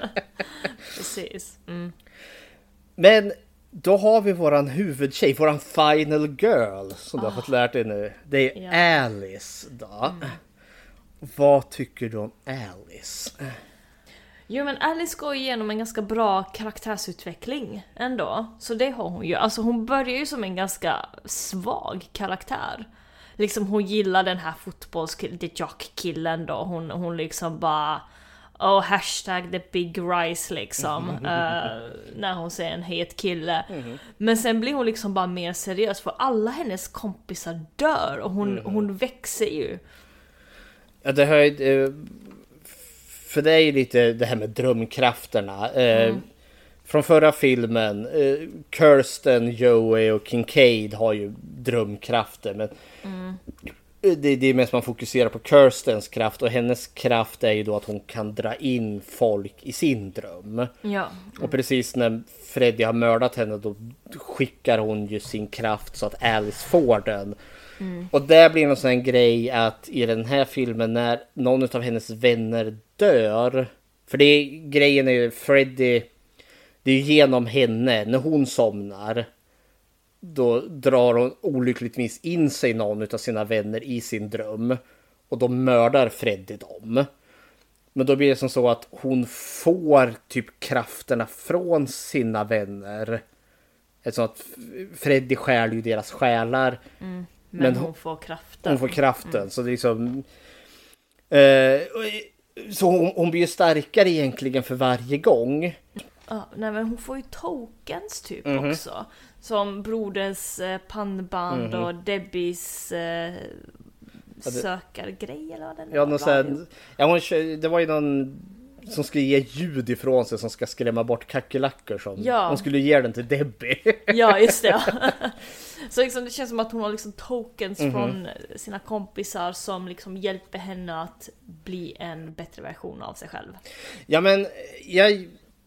precis. Mm. Men då har vi våran huvudtjej, våran final girl, som oh. du har fått lärt dig nu. Det är ja. Alice då. Mm. Vad tycker du om Alice? Jo, men Alice går igenom en ganska bra karaktärsutveckling ändå. Så det har hon ju. Alltså hon börjar ju som en ganska svag karaktär. Liksom hon gillar den här fotbollskillen, the jock-killen då. Hon, hon liksom bara... Oh, hashtag the big rise liksom. uh, när hon ser en het kille. Mm-hmm. Men sen blir hon liksom bara mer seriös. För alla hennes kompisar dör. Och hon, mm-hmm. hon växer ju. Ja, det här... Uh... För det är ju lite det här med drömkrafterna. Mm. Eh, från förra filmen, eh, Kirsten, Joey och Kincaid har ju drömkrafter. Men mm. det, det är mest man fokuserar på Kirstens kraft. Och hennes kraft är ju då att hon kan dra in folk i sin dröm. Ja. Mm. Och precis när Freddy har mördat henne, då skickar hon ju sin kraft så att Alice får den. Mm. Och det blir någon sån här grej att i den här filmen, när någon av hennes vänner dör, för det är, grejen är ju Freddy, det är ju genom henne, när hon somnar, då drar hon olyckligtvis in sig någon av sina vänner i sin dröm, och då mördar Freddy dem. Men då blir det som så att hon får typ krafterna från sina vänner. Eftersom att Freddy stjäl ju deras själar. Mm. Men, men hon, hon får kraften. Hon får kraften. Mm. Så det är liksom... Eh, så hon, hon blir ju starkare egentligen för varje gång. Ja, nej, men hon får ju tokens typ mm-hmm. också. Som broders eh, pannband mm-hmm. och Debbies eh, sökargrej eller vad den ja, någon sån, ja, hon, det var ju någon som skulle ge ljud ifrån sig som ska skrämma bort kackerlackor. Som, ja. Hon skulle ge den till Debbie. Ja, just det. Så liksom, det känns som att hon har liksom tokens mm-hmm. från sina kompisar som liksom hjälper henne att bli en bättre version av sig själv. Ja, men jag,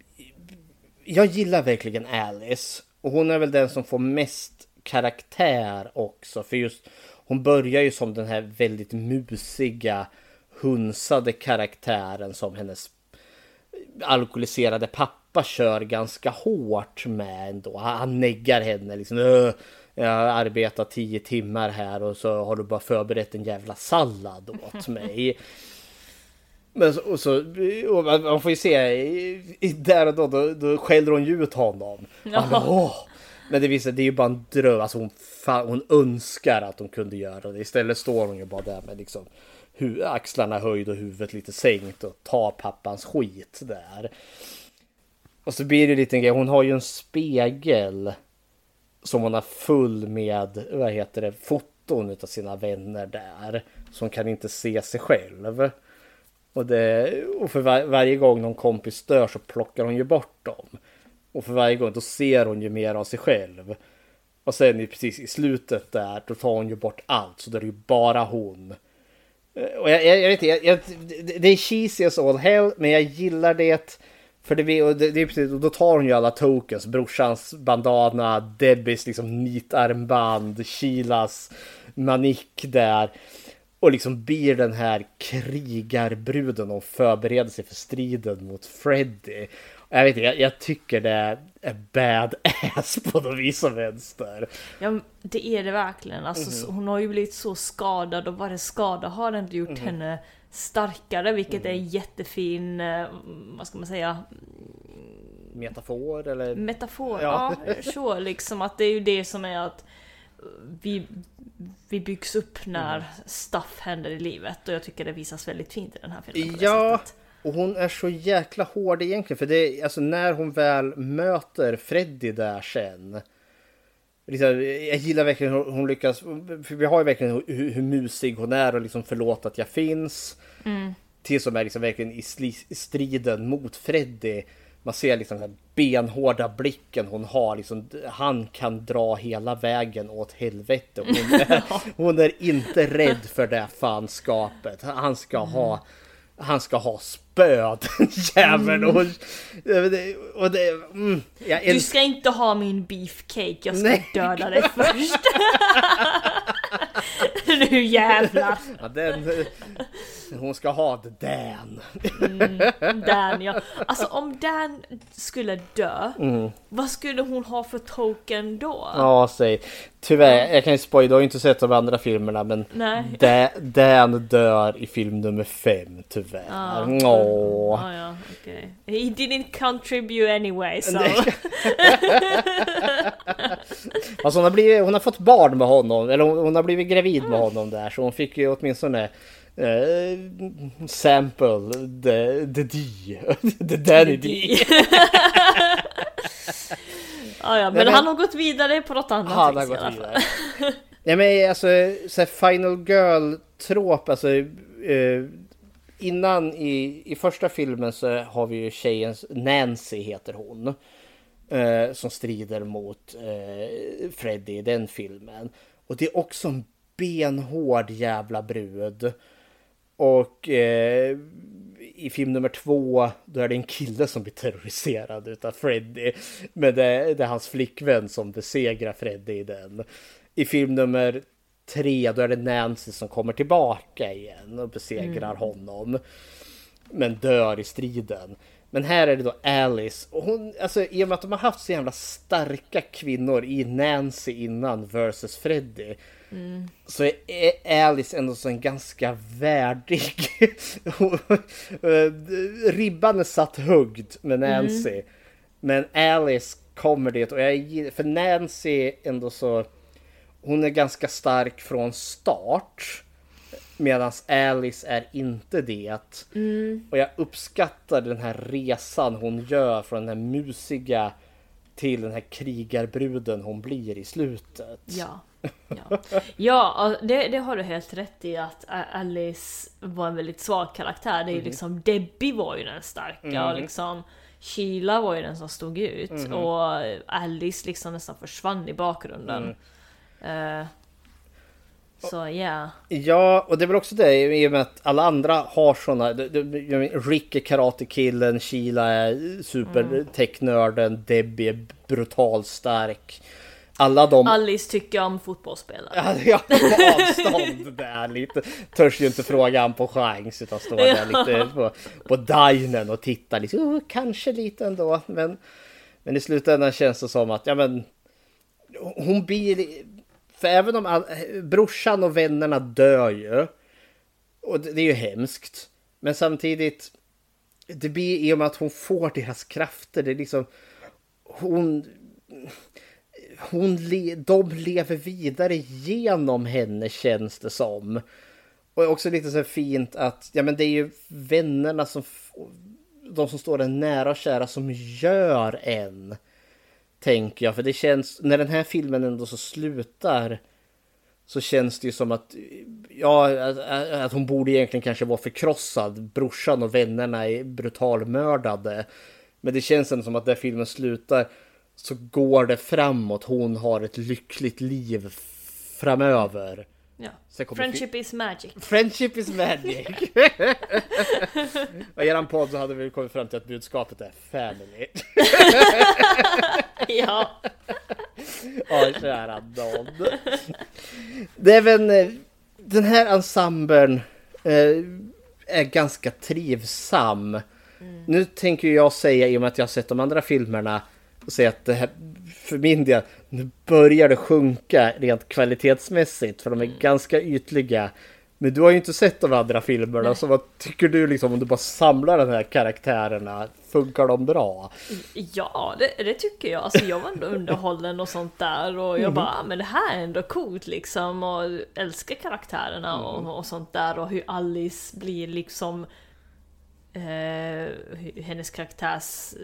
jag gillar verkligen Alice. Och hon är väl den som får mest karaktär också. För just hon börjar ju som den här väldigt musiga, hunsade karaktären som hennes alkoholiserade pappa kör ganska hårt med ändå. Han neggar henne liksom. Jag har arbetat tio timmar här och så har du bara förberett en jävla sallad åt mig. Men så, och så, och man får ju se där och då, då, då skäller hon ju ut honom. Ja. Bara, åh. Men det visar, det är ju bara en dröm. Alltså hon, hon önskar att hon kunde göra det. Istället står hon ju bara där med liksom hu- axlarna höjd och huvudet lite sänkt och tar pappans skit där. Och så blir det lite en grej. Hon har ju en spegel som hon har full med, vad heter det, foton av sina vänner där. Så hon kan inte se sig själv. Och, det, och för var, varje gång någon kompis dör så plockar hon ju bort dem. Och för varje gång då ser hon ju mer av sig själv. Och sen är precis i slutet där, då tar hon ju bort allt. Så då är det ju bara hon. Och jag, jag, jag vet inte, jag, jag, det är cheesy as all hell, men jag gillar det. För det, och det, det är precis, och då tar hon ju alla tokens. Brorsans bandana, Debbies liksom nitarmband, Sheilas manik där. Och liksom blir den här krigarbruden och förbereder sig för striden mot Freddy. Jag vet inte, jag, jag tycker det är badass på något vis och vänster. Ja, det är det verkligen. Alltså, mm-hmm. Hon har ju blivit så skadad och varje skada har ändå gjort mm-hmm. henne starkare, vilket mm. är jättefin, vad ska man säga, metafor eller metafor, ja, ja så liksom att det är ju det som är att vi, vi byggs upp när mm. stuff händer i livet, och jag tycker det visas väldigt fint i den här filmen. Ja, och hon är så jäkla hård egentligen, för det är, alltså när hon väl möter Freddy där sen, liksom, jag gillar verkligen hon, hon lyckas, för vi har ju verkligen hur, hur musig hon är och liksom förlåt att jag finns mm. till som är liksom verkligen i, sli, i striden mot Freddy. Man ser liksom den benhårda blicken hon har. Liksom, han kan dra hela vägen åt helvete. Hon är, hon är inte rädd för det fanskapet. Han ska mm. ha han ska ha spöd, jäveln. Mm. Och, och det, mm, jag du ska inte ha min beefcake. Jag ska Nej. döda dig först. Nu jävlar. Ja, den, hon ska ha det Dan. Mm, Dan, ja. Alltså om Dan skulle dö, mm. vad skulle hon ha för token då? Ja, säg. Tyvärr, jag kan ju spoila, du har ju inte sett de andra filmerna, men da, Dan dör i film nummer fem, tyvärr. Ah, Åh. Ah, ja, okay. He didn't contribute anyway, so. Alltså hon har blivit, hon har fått barn med honom, eller hon, hon har blivit gravid med honom där, så hon fick ju åtminstone Uh, sample the the D the Danny D. ah, ja, men, men han har gått vidare på något annat. Han har gått vidare. Ja, men alltså så här, Final Girl trop, alltså uh, innan i i första filmen så har vi ju tjejen Nancy heter hon. Uh, som strider mot uh, Freddy i den filmen. Och det är också en benhård jävla brud. Och eh, i film nummer två då är det en kille som blir terroriserad utav Freddy. Men det, det är hans flickvän som besegrar Freddy i den. I film nummer tre då är det Nancy som kommer tillbaka igen och besegrar mm. honom. Men dör i striden. Men här är det då Alice. Och hon, alltså, i och med att de har haft så jävla starka kvinnor i Nancy innan versus Freddy. Mm. Så är Alice ändå så en ganska värdig. Ribban är satt högt med Nancy. Mm. Men Alice kommer dit. Och jag, för Nancy ändå så. Hon är ganska stark från start. Medan Alice är inte det. Mm. Och jag uppskattar den här resan hon gör från den här musiga till den här krigarbruden hon blir i slutet. Ja, ja. ja det, det har du helt rätt i, att Alice var en väldigt svag karaktär. Det är ju mm. liksom, Debbie var ju den starka mm. och liksom Sheila var ju den som stod ut mm. och Alice liksom nästan försvann i bakgrunden. Mm. Uh, Så ja. Yeah. Ja, och det är väl också det i och med att alla andra har såna. Rick är karatekillen, Sheila är supertechnörden, mm. Debbie är brutal stark. Alla de... Alice tycker om fotbollsspelare. Ja, ja, på avstånd där lite. Törs ju inte fråga han på chans utan står där lite på, på dinen och tittar lite. Oh, kanske lite ändå. Men, men i slutändan känns det som att ja, men, hon blir... För även om all, brorsan och vännerna dör ju. Och det, det är ju hemskt. Men samtidigt. Det blir i och med att hon får deras krafter. Det är liksom. Hon. Hon de lever vidare genom henne, känns det som. Och också lite så fint att. Ja, men det är ju vännerna som. De som står en nära och kära som gör en. Tänker jag, för det känns, när den här filmen ändå så slutar så känns det ju som att ja, att, att hon borde egentligen kanske vara förkrossad. Brorsan och vännerna är brutalmördade. Men det känns ändå som att när filmen slutar så går det framåt. Hon har ett lyckligt liv framöver. Ja. Friendship is magic. Friendship is magic. Och i eran podd så hade vi kommit fram till att budskapet är family. Ja. Åh, kära Dodd. Det är väl den här ensemblen eh, är ganska trivsam. Mm. Nu tänker jag säga, i och med att jag har sett de andra filmerna, och säga att det här, för min del, nu börjar det sjunka rent kvalitetsmässigt, för de är mm. ganska ytliga. Men du har ju inte sett de andra filmerna. Nej. Så vad tycker du liksom om du bara samlar de här karaktärerna? Funkar de bra? Ja, det, det tycker jag. Alltså jag var ändå underhållen och sånt där. Och jag Mhm. bara, ah, men det här är ändå coolt liksom. Och älskar karaktärerna Mm. och, och sånt där. Och hur Alice blir liksom... Eh, hur- hennes karaktärs...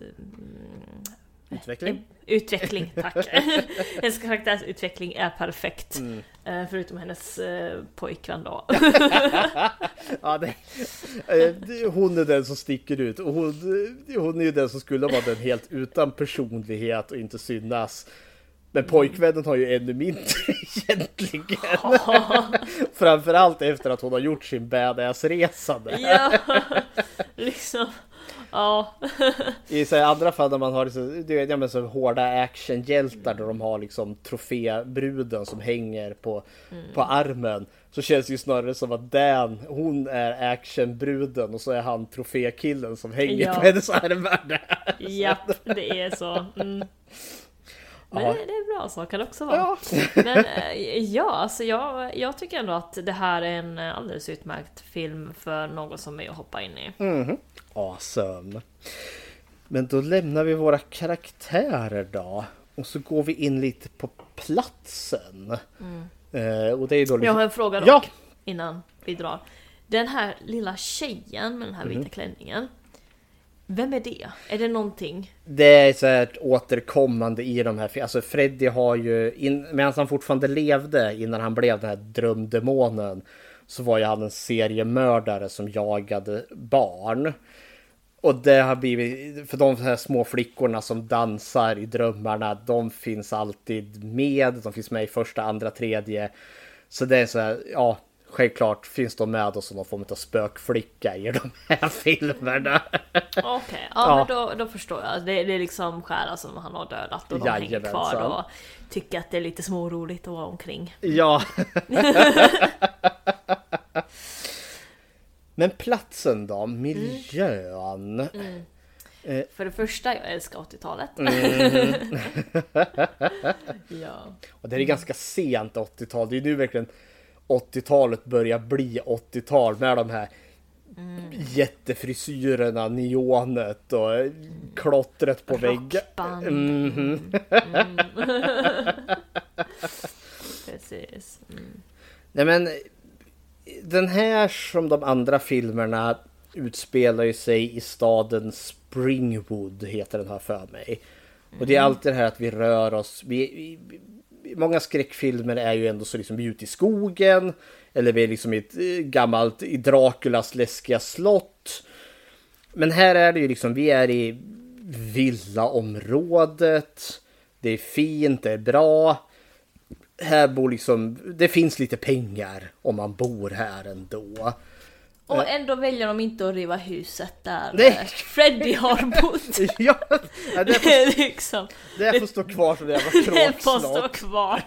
mm, Utveckling? Utveckling, tack. Hennes karaktärsutveckling är perfekt. Mm. Eh, förutom hennes eh, pojkvän då. Ja, det, eh, det- hon är den som sticker ut. Och hon, hon är ju den som skulle vara den helt utan personlighet och inte synas. Men pojkvännen har ju ännu mindre egentligen. Framförallt efter att hon har gjort sin badass-resa där. Ja, liksom. Ja. I så här, andra fall där man har liksom, du vet, ja, men så hårda actionhjältar där de har liksom trofébruden som hänger på, Mm. på armen, så känns det ju snarare som att Dan, hon är actionbruden och så är han trofékillen som hänger Ja. på hennes armar där. Japp, det är så. Mm. Men Ja. det, det är bra, så kan det också vara. Ja. Men eh, ja, alltså jag, jag tycker ändå att det här är en alldeles utmärkt film för någon som är att hoppa in i. Mhm. Awesome. Men då lämnar vi våra karaktärer då. Och så går vi in lite på platsen. Mm. Eh, och det är då liksom... Jag har en fråga dock, Ja! innan vi drar. Den här lilla tjejen med den här vita Mhm. klänningen. Vem är det? Är det någonting? Det är så här ett återkommande i de här. Alltså Freddy har ju, in, medan han fortfarande levde innan han blev den här drömdemonen, så var ju han en seriemördare som jagade barn. Och det har blivit, för de här små flickorna som dansar i drömmarna, de finns alltid med. De finns med i första, andra, tredje. Så det är så här, ja, självklart finns de med oss som någon form av spökflicka i de här filmerna. Okej, okay. ja, Ja. men då, då förstår jag. Det, det är liksom själar som han har dödat och de hänger Jajamensan. kvar och tycker att det är lite småroligt att vara omkring. Ja. Men platsen då, miljön. Mm. Eh, För det första, jag älskar åttiotalet. Mm. Ja. Och det är ganska sent åttiotal. Det är nu verkligen åttiotalet börjar bli åttiotal med de här Mm. jättefrisyrerna, neonet och klottret på väggen. Rockband. Mhm. Mm. Precis. Mm. Nej, men den här som de andra filmerna utspelar ju sig i staden Springwood, heter den här för mig. Och det är alltid det här att vi rör oss. Vi, vi, många skräckfilmer är ju ändå så liksom vi är ute i skogen. Eller vi är liksom i ett eh, gammalt, i Draculas läskiga slott. Men här är det ju liksom, vi är i villaområdet. Det är fint, det är bra. Här bor liksom, det finns lite pengar om man bor här ändå. Och ändå väljer de inte att riva huset där Nej. Freddy har bott. Ja, ja, det, Det är får, liksom, det får stå kvar som det jävla det får stå kråkslott. kvar.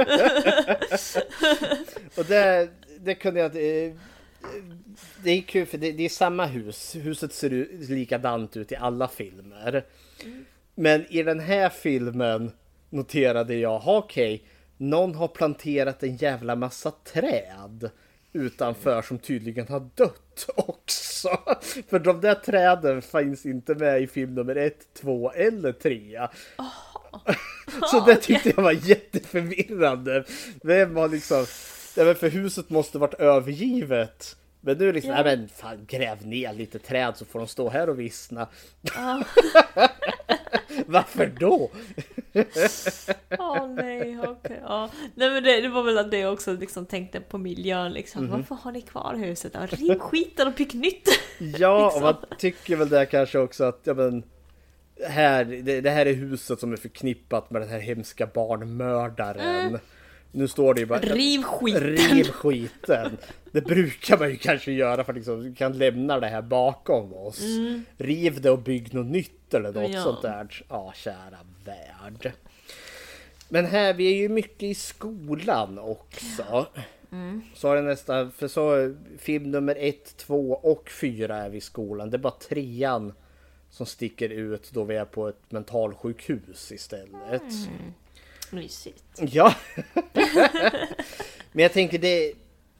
Och det, det kunde jag... Det, det är kul för det, det är samma hus. Huset ser ut likadant ut i alla filmer. Men i den här filmen noterade jag, okej, okay, någon har planterat en jävla massa träd utanför som tydligen har dött också. För de där träden finns inte med i film nummer ett, två eller tre. Så det tyckte jag var jätteförvirrande. Vem har liksom... Ja, men för huset måste varit övergivet. Men nu liksom, Ja. ja. men fan, gräv ner lite träd så får de stå här och vissna. Ah. Varför då? Åh oh, nej, okej. Okay, ja. Nej men det, det var väl att det också liksom tänkte på miljön liksom. Mhm. Varför har ni kvar huset? Ja, riv skiten och bygg nytt. Ja, liksom. och man tycker väl där kanske också att ja, men, här, det, det här är huset som är förknippat med den här hemska barnmördaren. Mm. Nu står det ju bara... Riv skiten. Riv skiten. Det brukar man ju kanske göra för att liksom, vi kan lämna det här bakom oss. Mm. Riv det och bygg något nytt eller något Ja. sånt där. Ja, kära värld. Men här, vi är ju mycket i skolan också. Mm. Så har det nästa, för så film nummer ett, två och fyra är vi i skolan. Det är bara trean som sticker ut då vi är på ett mentalsjukhus istället. Mysigt. Ja. Men jag tänker det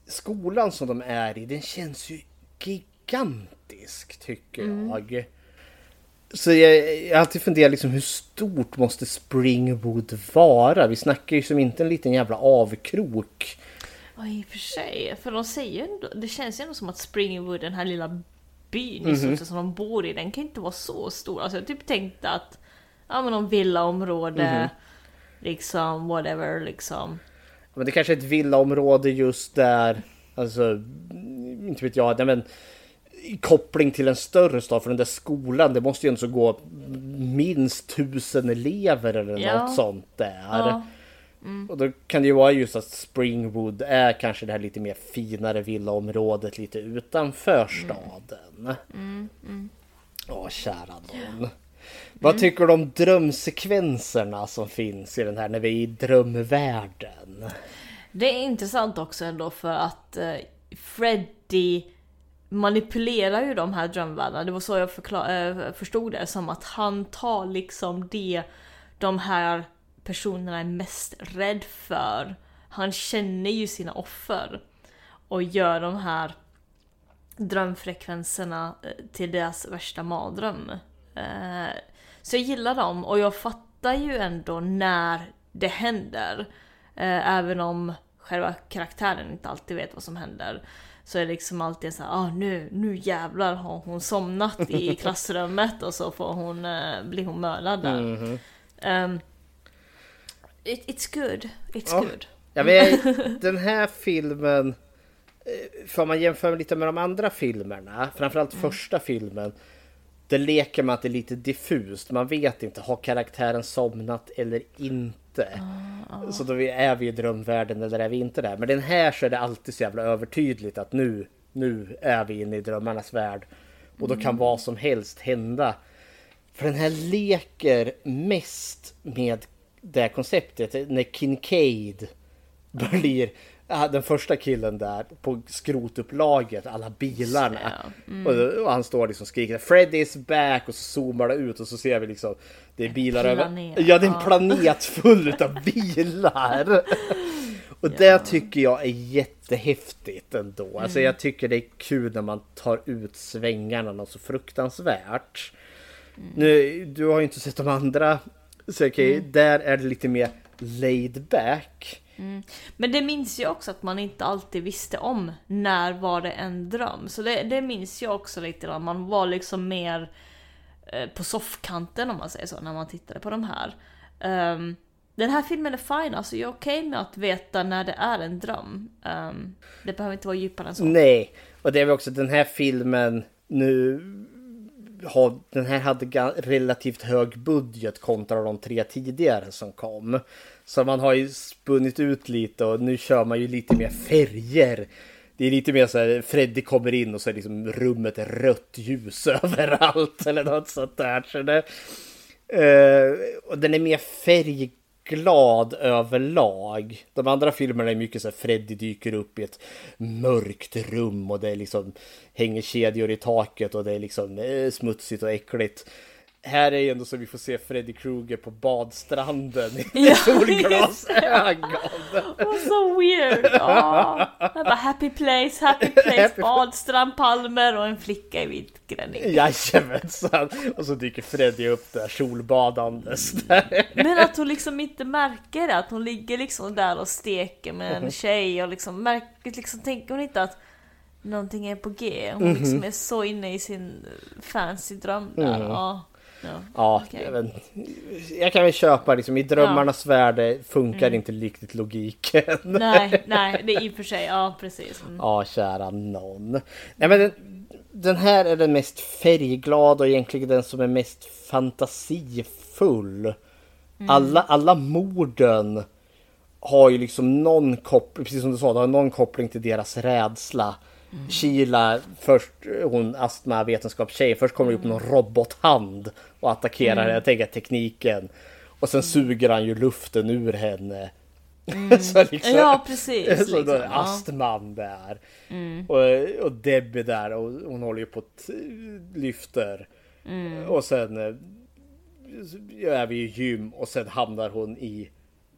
skolan som de är i, den känns ju gigantisk tycker Mm. jag. Så jag, jag har alltid funderat liksom, hur stort måste Springwood vara? Vi snackar ju som inte en liten jävla avkrok. Ja, i och för sig. För de säger ju ändå, det känns ju ändå som att Springwood, den här lilla byn Mhm. i stort sett som de bor i, den kan inte vara så stor. Alltså jag typ tänkte att, ja men någon villaområde, Mhm. liksom whatever, liksom. Men det kanske är ett villaområde just där, alltså, inte vet jag, nej men i koppling till en större stad, för den där skolan, det måste ju ändå så gå minst tusen elever eller Ja. något sånt där. Ja. Mm. Och då kan det ju vara just att Springwood är kanske det här lite mer finare villaområdet lite utanför staden. Mm. Mm. Åh, kära någon. Vad tycker du om drömsekvenserna som finns i den här när vi är i drömvärlden? Det är intressant också ändå för att eh, Freddy manipulerar ju de här drömvärldarna. Det var så jag förklar- äh, förstod det, som att han tar liksom det de här personerna är mest rädd för. Han känner ju sina offer och gör de här drömfrekvenserna till deras värsta mardröm. Eh, så jag gillar dem och jag fattar ju ändå när det händer. Eh, även om själva karaktären inte alltid vet vad som händer. Så är det liksom alltid så här, ah, nu, nu jävlar har hon somnat i klassrummet och så får hon, eh, blir hon mördad där. Mhm. Um, it, it's good, it's Ja. good. Ja, men den här filmen, eh, får man jämföra lite med de andra filmerna, framförallt Mm. första filmen, det leker man att det är lite diffust. Man vet inte, har karaktären somnat eller inte? Ah, Så då är vi i drömvärlden eller är vi inte där? Men den här så är det alltid så jävla övertydligt att nu, nu är vi inne i drömmarnas värld. Och då kan Mm. vad som helst hända. För den här leker mest med det här konceptet när Kincaid blir ja, den första killen där på skrotupplaget, alla bilarna. Ja, mm. och, och han står liksom och skriker Freddy is back och så zoomar det ut och så ser vi liksom det är bilar planet, över. Ja, det är en ja. planet full av bilar. Och det tycker jag är jättehäftigt ändå. Alltså Mm. jag tycker det är kul när man tar ut svängarna något så fruktansvärt. Mm. Nu, du har ju inte sett de andra. Så okej, Mm. där är det lite mer laid back. Mm. Men det minns jag också att man inte alltid visste om när var det en dröm. Så det, det minns jag också lite grann. Man var liksom mer eh, på soffkanten om man säger så när man tittade på de här. Um, den här filmen är fine, alltså jag är okej okay med att veta när det är en dröm. Um, det behöver inte vara djupare än så. Nej, och det är väl också den här filmen nu har, den här hade ga- relativt hög budget kontra de tre tidigare som kom. Så man har ju spunnit ut lite och nu kör man ju lite mer färger. Det är lite mer så här, Freddy kommer in och så är liksom rummet är rött ljus överallt eller något sånt där. Så det, eh, och den är mer färgglad överlag. De andra filmerna är mycket så här, Freddy dyker upp i ett mörkt rum och det är liksom hänger kedjor i taket och det är liksom eh, smutsigt och äckligt. Här är ju ändå så vi får se Freddy Krueger på badstranden i Ja, solglasögon. Oh, so weird. Ja. Jag bara, happy place, happy place, badstrand, palmer och en flicka i vit klänning. Jajamensan. Och så dyker Freddy upp där solbadandes där. Men att hon liksom inte märker det, att hon ligger liksom där och steker med en tjej och liksom märker, liksom tänker hon inte att någonting är på G. Hon Mhm. liksom är så inne i sin fancy dröm där. Mm. Ja, ja. Ja, Okej. jag, vet, jag kan väl köpa liksom, i drömmarnas värld funkar Mm. inte riktigt logiken. Nej, nej, det är i och för sig, ja precis. Mm. Ja, kära någon. Nej, men den, den här är den mest färgglada och egentligen den som är mest fantasifull. Mm. Alla, alla morden har ju liksom någon koppling, precis som du sa, det har någon koppling till deras rädsla. Mm. Sheila, först hon astma vetenskapstjej, först kommer det upp någon robothand och attackerar henne, jag tänker tekniken. Och sen suger han ju luften ur henne. Mm. så liksom, Ja, precis. Så Liksom. då är Ja. astman där. Mm. Och, och Debbie där, och hon håller ju på att lyfter. Mm. Och sen är vi i gym och sen hamnar hon i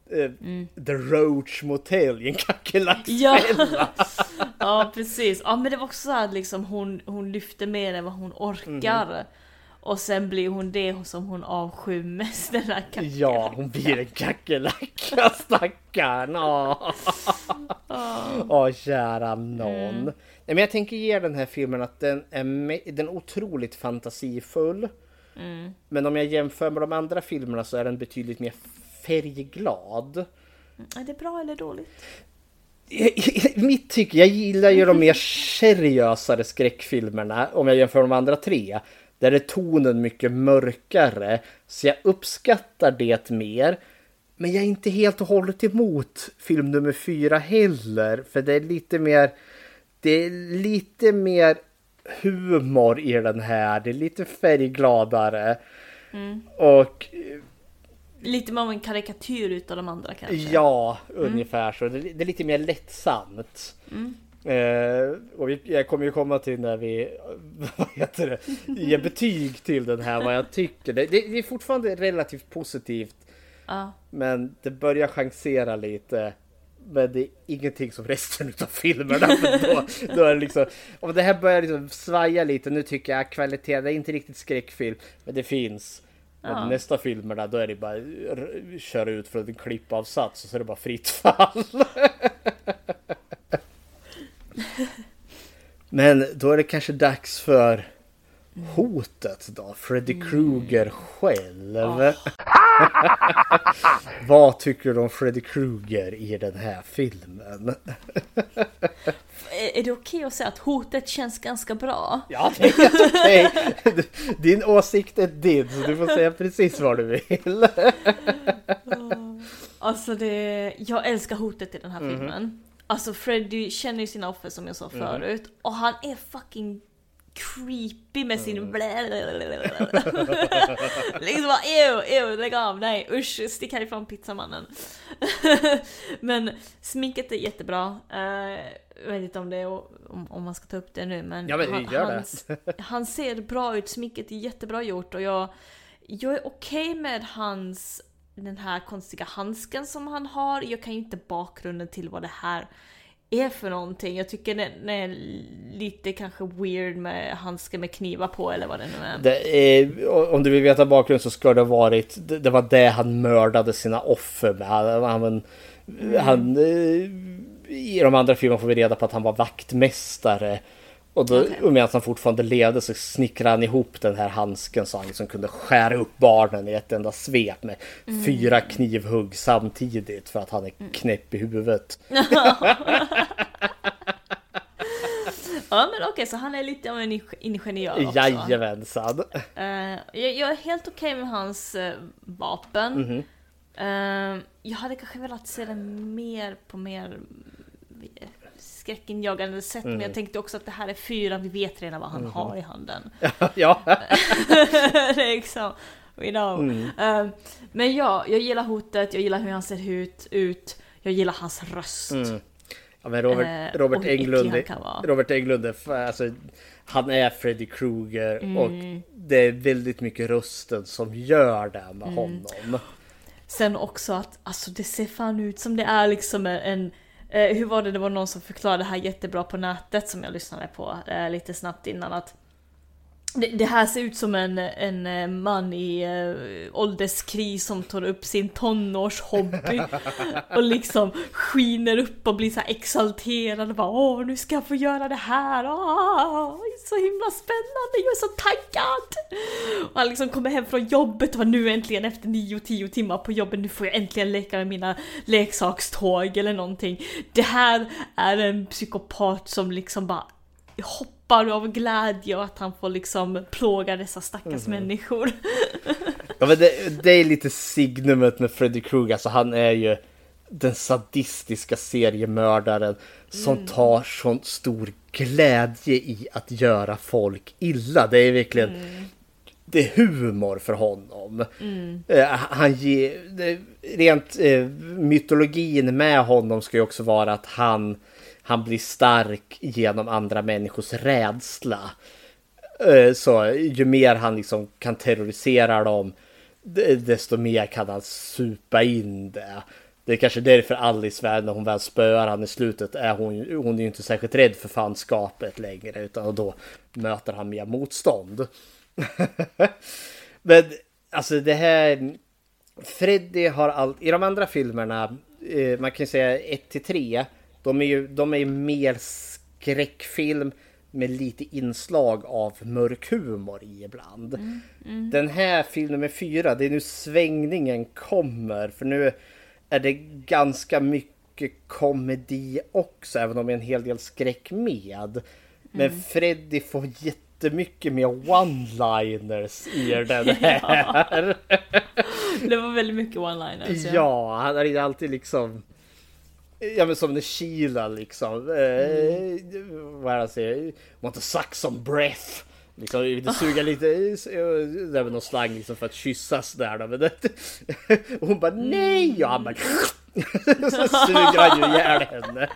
eh, mm. The Roach Motel i en ja. kackerlacksfälla. Ja, precis. Ja, men det var också så att liksom, hon, hon lyfter mer än vad hon orkar. Mm. Och sen blir hon det som hon avskyr mest, den här kackerlackan. Ja, hon blir en kackerlacka, stackarn. Åh, oh. oh, kära någon. Mm. Nej, men jag tänker ge den här filmen att den är, med, den är otroligt fantasifull. Mm. Men om jag jämför med de andra filmerna så är den betydligt mer färgglad. Är det bra eller dåligt? Mitt tycker, jag gillar ju de mer seriösare skräckfilmerna om jag jämför med de andra tre. Där är tonen mycket mörkare. Så jag uppskattar det mer. Men jag är inte helt och hållet emot film nummer fyra heller. För det är lite mer... Det är lite mer humor i den här. Det är lite färggladare. Mm. Och... Lite mer av en karikatyr utav de andra kanske. Ja, ungefär mm. så. Det är, det är lite mer lättsamt. Mm. Eh, och vi, jag kommer ju komma till när vi vad heter det, ger betyg till den här, vad jag tycker. Det, det, det är fortfarande relativt positivt. Uh. Men det börjar chansera lite. Men det är ingenting som resten av filmerna. då, då är det liksom, om det här börjar liksom svaja lite. Nu tycker jag kvaliteten, det är inte riktigt skräckfilm. Men det finns. Men uh. nästa filmerna, då är det bara r- köra ut från en klippavsats. Och så är det bara fritt fall. Men då är det kanske dags för hotet då. Freddy Krueger själv. Oh. Vad tycker du om Freddy Krueger i den här filmen? Är det okej att säga att hotet känns ganska bra? Ja, det är helt okej. Din åsikt är din, så du får säga precis vad du vill. Alltså det, jag älskar hotet i den här mm. filmen. Alltså Freddy känner ju sina offer som jag sa mm. förut. Och han är fucking creepy med sin mm. liksom bara, ew, ew, lägg av, nej, usch, stick härifrån pizzamannen. Men sminket är jättebra. uh, Jag vet inte om det är, om, om man ska ta upp det nu, men, ja, men han, gör hans, det. Han ser bra ut, sminket är jättebra gjort. Och jag, jag är okej okay med hans, den här konstiga handsken som han har. Jag kan ju inte bakgrunden till vad det här är för någonting. Jag tycker den är lite kanske weird med handskar med knivar på, eller vad det nu är. Det är, om du vill veta bakgrunden så ska det ha varit, det, det var det han mördade sina offer med. Han, han, mm. han i de andra filmerna får vi reda på att han var vaktmästare. Och då, okay. medan han fortfarande levde, så snickrade han ihop den här handsken så han liksom kunde skära upp barnen i ett enda svep med mm. fyra knivhugg samtidigt för att han är knäpp i huvudet. Ja, men okej, okay, så han är lite av en ingenjör också. Jajamensan. Uh, jag, jag är helt okej okay med hans uh, vapen. Mm-hmm. Uh, jag hade kanske velat se den mer på mer skräckinjagande sätt, mm. men jag tänkte också att det här är fyra, vi vet redan vad han mm. har i handen. Ja. Det är liksom, we know. Mm. Uh, men ja, jag gillar hotet, jag gillar hur han ser ut, ut jag gillar hans röst. Mm. Ja, men Robert, uh, Robert Englund Robert Englund, alltså, han är Freddy Krueger mm. och det är väldigt mycket rösten som gör det med mm. honom. Sen också att alltså, det ser fan ut som det är liksom en Eh, hur var det? Det var någon som förklarade det här jättebra på nätet som jag lyssnade på eh, lite snabbt innan, att det, det här ser ut som en, en man i eh, ålderskris som tar upp sin tonårshobby och liksom skiner upp och blir så här exalterad och bara, åh, nu ska jag få göra det här, åh, så himla spännande, jag är så taggad. Och han liksom kommer hem från jobbet och nu äntligen efter nio tio timmar på jobbet, nu får jag äntligen leka med mina leksakståg eller någonting. Det här är en psykopat som liksom bara hoppar av glädje och att han får liksom plåga dessa stackars mm. människor. Ja, men det, det är lite signumet med Freddy Krueger, alltså han är ju den sadistiska seriemördaren som mm. tar sån stor glädje i att göra folk illa. Det är verkligen mm. det är humor för honom. Mm. Uh, han ger, det, rent uh, mytologin med honom ska ju också vara att han Han blir stark genom andra människors rädsla. Så ju mer han liksom kan terrorisera dem, desto mer kan han supa in det. Det är kanske därför Alice väl, när hon väl spöar han i slutet, är hon, hon är ju inte särskilt rädd för fanskapet längre, utan och då möter han mer motstånd. Men alltså det här, Freddy har allt, i de andra filmerna, eh, man kan säga ett till tre, de är ju de är ju mer skräckfilm med lite inslag av mörk humor i ibland. Mm, mm. Den här film nummer fyra, det är nu svängningen kommer, för nu är det ganska mycket komedi också, även om det är en hel del skräck med. Men mm. Freddy får jättemycket mer one-liners i den här. Det var väldigt mycket one-liners. Ja, ja han är alltid liksom... Ja, men som den Sheila liksom. Mm. Eh, vad är det säger? Want to suck some breath. Liksom, vill suga lite. Det är väl någon slang liksom för att kyssas där. Men det, och hon bara nej. Och han bara så suger han ju ihjäl henne.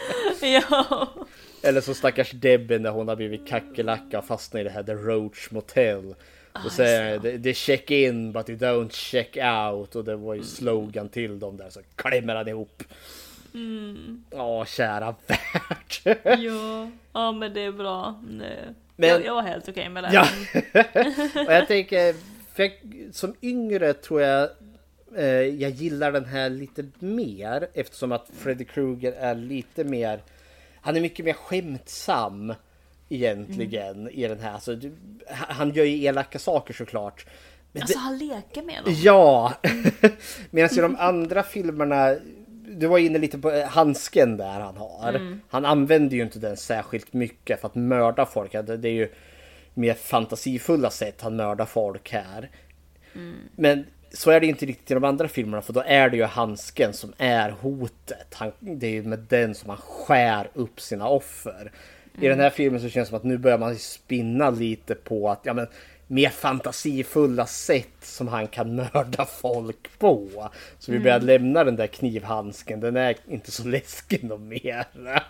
Ja. Eller så stackars Debbie när hon har blivit kackerlacka och fastnat i det här The Roach Motel. Och ah, säger det check in but you don't check out. Och det var ju slogan till dem där. Så klämmer han ihop. Mm. Åh, kära värld. Ja, ja, men det är bra. Nej. Men, jag, jag var helt okej med det. Ja. Och jag tänker, för jag, som yngre tror jag eh, jag gillar den här lite mer, eftersom att Freddy Krueger är lite mer, han är mycket mer skämtsam egentligen mm. i den här. Så, du, han gör ju elaka saker såklart. Men alltså det, han leker med dem. Ja. Medan i de andra filmerna, du var inne lite på handsken där han har. Mm. Han använder ju inte den särskilt mycket för att mörda folk. Det är ju mer fantasifulla sätt han mördar folk här. Mm. Men så är det inte riktigt i de andra filmerna, för då är det ju handsken som är hotet. Han, det är ju med den som han skär upp sina offer. Mm. I den här filmen så känns det som att nu börjar man spinna lite på att ja, men, mer fantasifulla sätt som han kan mörda folk på. Så vi börjar mm. lämna den där knivhandsken. Den är inte så läskig någon mer.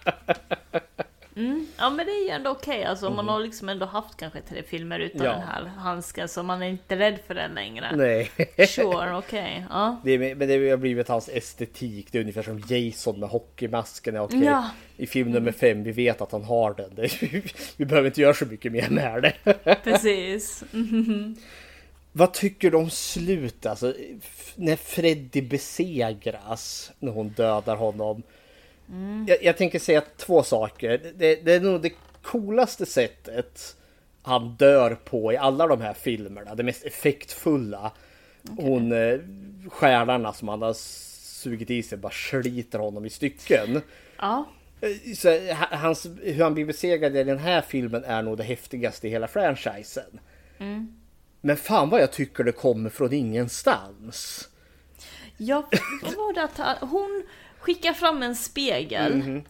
Mm. Ja, men det är ju ändå okej. Okay. Alltså, mm. man har liksom ändå haft kanske tre filmer utan ja. den här handsken, så man är inte rädd för den längre. Nej. Sure, okej. Okay. Ja. Det är, men det har blivit hans estetik. Det är ungefär som Jason med hockeymasken. Okay. Ja. I film nummer fem, vi vet att han har den. Det, vi behöver inte göra så mycket mer med det. Precis. Mm-hmm. Vad tycker du om slut? Alltså, när Freddy besegras, när hon dödar honom. Mm. Jag, jag tänker säga två saker. Det, det är nog det coolaste sättet han dör på i alla de här filmerna. Det mest effektfulla. Okay. Hon, stjärnorna som han har sugit i sig, bara sliter honom i stycken. Ja. Så hans, hur han blir besegrad i den här filmen är nog det häftigaste i hela franchisen. Mm. Men fan vad jag tycker det kommer från ingenstans. Ja, vad var det att hon skickar fram en spegel. Mm-hmm.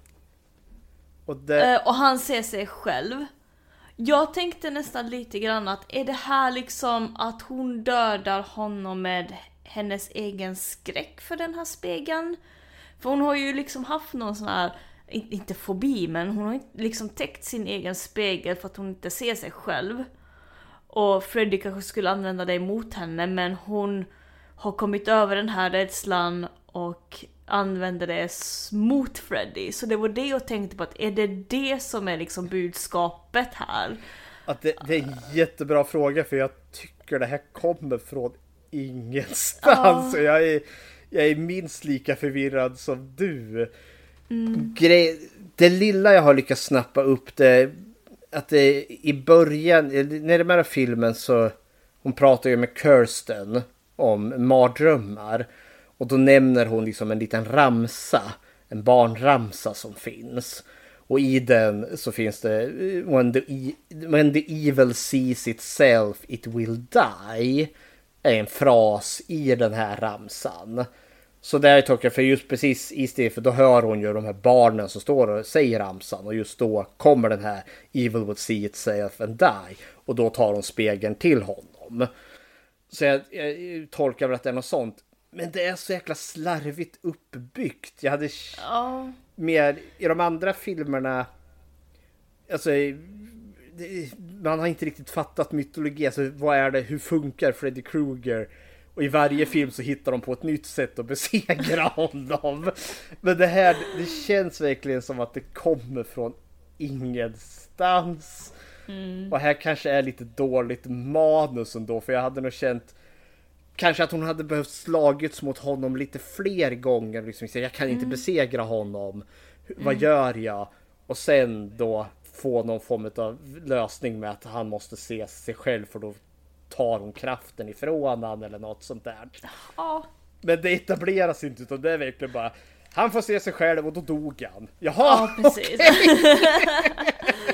Och, det... och han ser sig själv. Jag tänkte nästan lite grann att är det här liksom att hon dödar honom med hennes egen skräck för den här spegeln? För hon har ju liksom haft någon sån här, inte fobi, men hon har liksom täckt sin egen spegel för att hon inte ser sig själv. Och Freddy kanske skulle använda det emot henne, men hon har kommit över den här rädslan och använder det mot Freddy. Så det var det jag tänkte på, att är det det som är liksom budskapet här? Att det, det är en jättebra fråga, för jag tycker det här kommer från ingenstans. Oh. Jag, är, jag är minst lika förvirrad som du. Mm. Gre- det lilla jag har lyckats snappa upp det, att det i början, när det med filmen så hon pratar ju med Kirsten om mardrömmar. Och då nämner hon liksom en liten ramsa, en barnramsa som finns. Och i den så finns det when the, e- when the evil sees itself it will die, är en fras i den här ramsan. Så där tycker jag, för just precis i stället, för då hör hon ju de här barnen som står och säger ramsan, och just då kommer den här evil will see itself and die, och då tar hon spegeln till honom. Så jag, jag tolkar väl att det är något sånt. Men det är så jäkla slarvigt uppbyggt. Jag hade oh. mer i de andra filmerna, alltså det, man har inte riktigt fattat mytologi. Alltså vad är det, hur funkar Freddy Krueger? Och i varje film så hittar de på ett nytt sätt att besegra honom. Men det här, det känns verkligen som att det kommer från ingenstans. Mm. Och här kanske är lite dåligt manus ändå. För jag hade nog känt kanske att hon hade behövt slagits mot honom lite fler gånger. Liksom, jag kan inte mm. besegra honom. Mm. Vad gör jag? Och sen då få någon form av lösning med att han måste se sig själv, för då tar hon kraften ifrån han eller något sånt där. Ja. Men det etableras inte, utan det är verkligen bara han får se sig själv och då dog han. Jaha, ja, precis. Okay.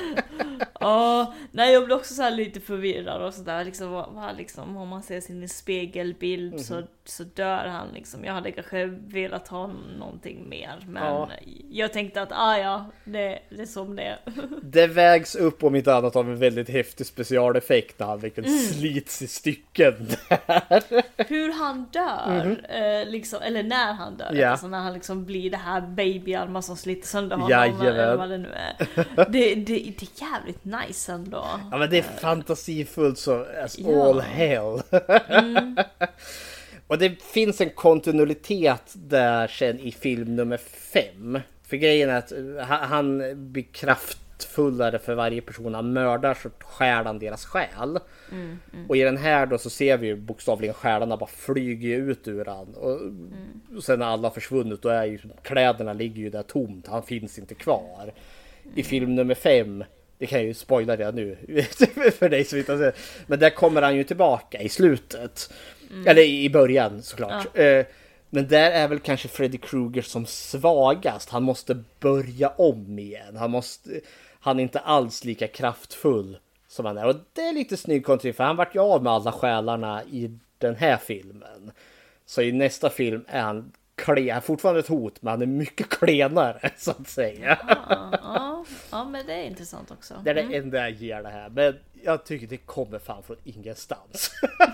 Ja, nej, jag blir också så här lite förvirrad och sådär liksom, vad, vad, liksom, om man ser sin spegelbild mm-hmm. så, så dör han liksom. Jag hade kanske velat ha någonting mer, men ja. Jag tänkte att ah, ja, det, det är som det. Det vägs upp om inte annat av en väldigt häftig specialeffekt när han verkligen mm. slits i stycken där. Hur han dör mm-hmm. eh, liksom, eller när han dör ja. Alltså när han liksom blir det här babyarmar som sliter sönder honom. Jajamän. Eller vad det nu är. Det, det, det är jävligt nice ändå. Ja, men det är fantasifullt så as ja. All hell. Mm. Och det finns en kontinuitet där sen i film nummer fem. För grejen är att han blir kraftfullare för varje person han mördar, så skär han deras själ. Mm, mm. Och i den här då så ser vi ju bokstavligen själarna bara flyger ut ur han. Och, mm. och sen när alla har försvunnit, då är ju kläderna ligger ju där tomt. Han finns inte kvar. Mm. I film nummer fem, det kan jag ju spoila det nu för dig som inte har sett. Men där kommer han ju tillbaka i slutet. Mm. Eller i början såklart. Ja. Men där är väl kanske Freddy Krueger som svagast. Han måste börja om igen. Han, måste, han är inte alls lika kraftfull som han är. Och det är lite snygg kontring, för han vart ju av med alla själarna i den här filmen. Så i nästa film är han klen, fortfarande ett hot, men han är mycket klenare så att säga. Ja, ja, ja, men det är intressant också. Det är det mm. enda jag ger det här. Men jag tycker det kommer fan från ingenstans.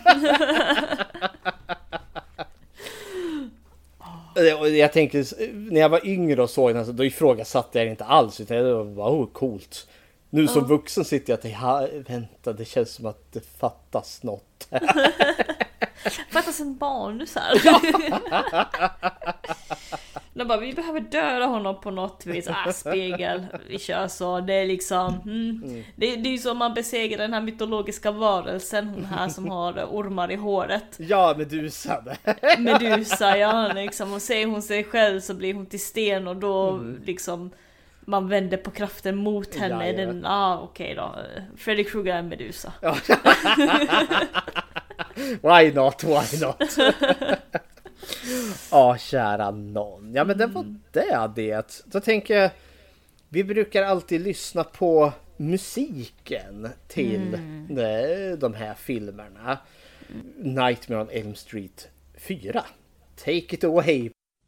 Jag tänkte, när jag var yngre och såg den, då ifrågasatte jag inte alls, utan det var oh, coolt. Nu som oh. vuxen sitter jag och tänker, vänta, det känns som att det fattas något. Fattas en barnus här. De bara, vi behöver döda honom på något vis. Ah, spegel, vi kör så. Det är liksom mm. Mm. Det, det är ju som man besegrar den här mytologiska varelsen, hon här som har ormar i håret. Ja, Medusa. Medusa, ja, liksom. Och ser hon sig själv så blir hon till sten, och då mm. liksom man vänder på kraften mot henne. Ja, ja. Den, ah, okej okay då. Freddy Krueger är Medusa. Ja. Why not, why not? Ja, kära någon. Ja, men det var det det. Då tänker jag, vi brukar alltid lyssna på musiken till mm. de, de här filmerna. Nightmare on Elm Street fyra. Take it away.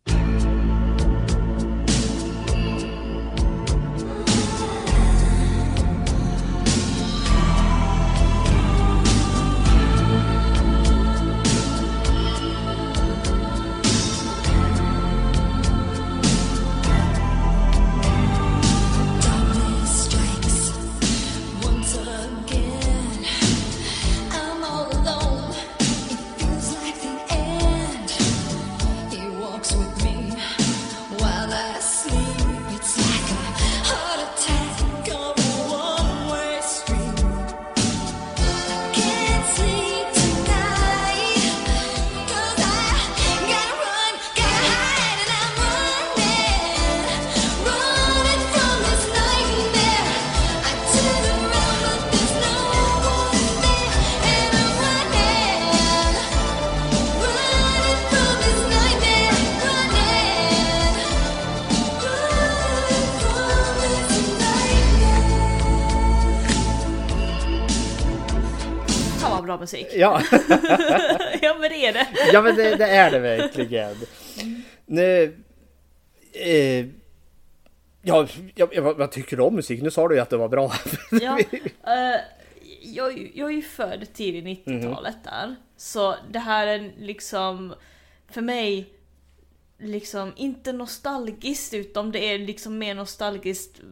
Musik. Ja. Ja, men det är det. Ja, men det, det är det verkligen. Nu, eh, ja, jag, jag, jag tycker om musik. Nu sa du ju att det var bra. Ja, uh, jag, jag är ju född tidigt nittiotalet mm. där. Så det här är liksom för mig liksom inte nostalgiskt, utan det är liksom mer nostalgiskt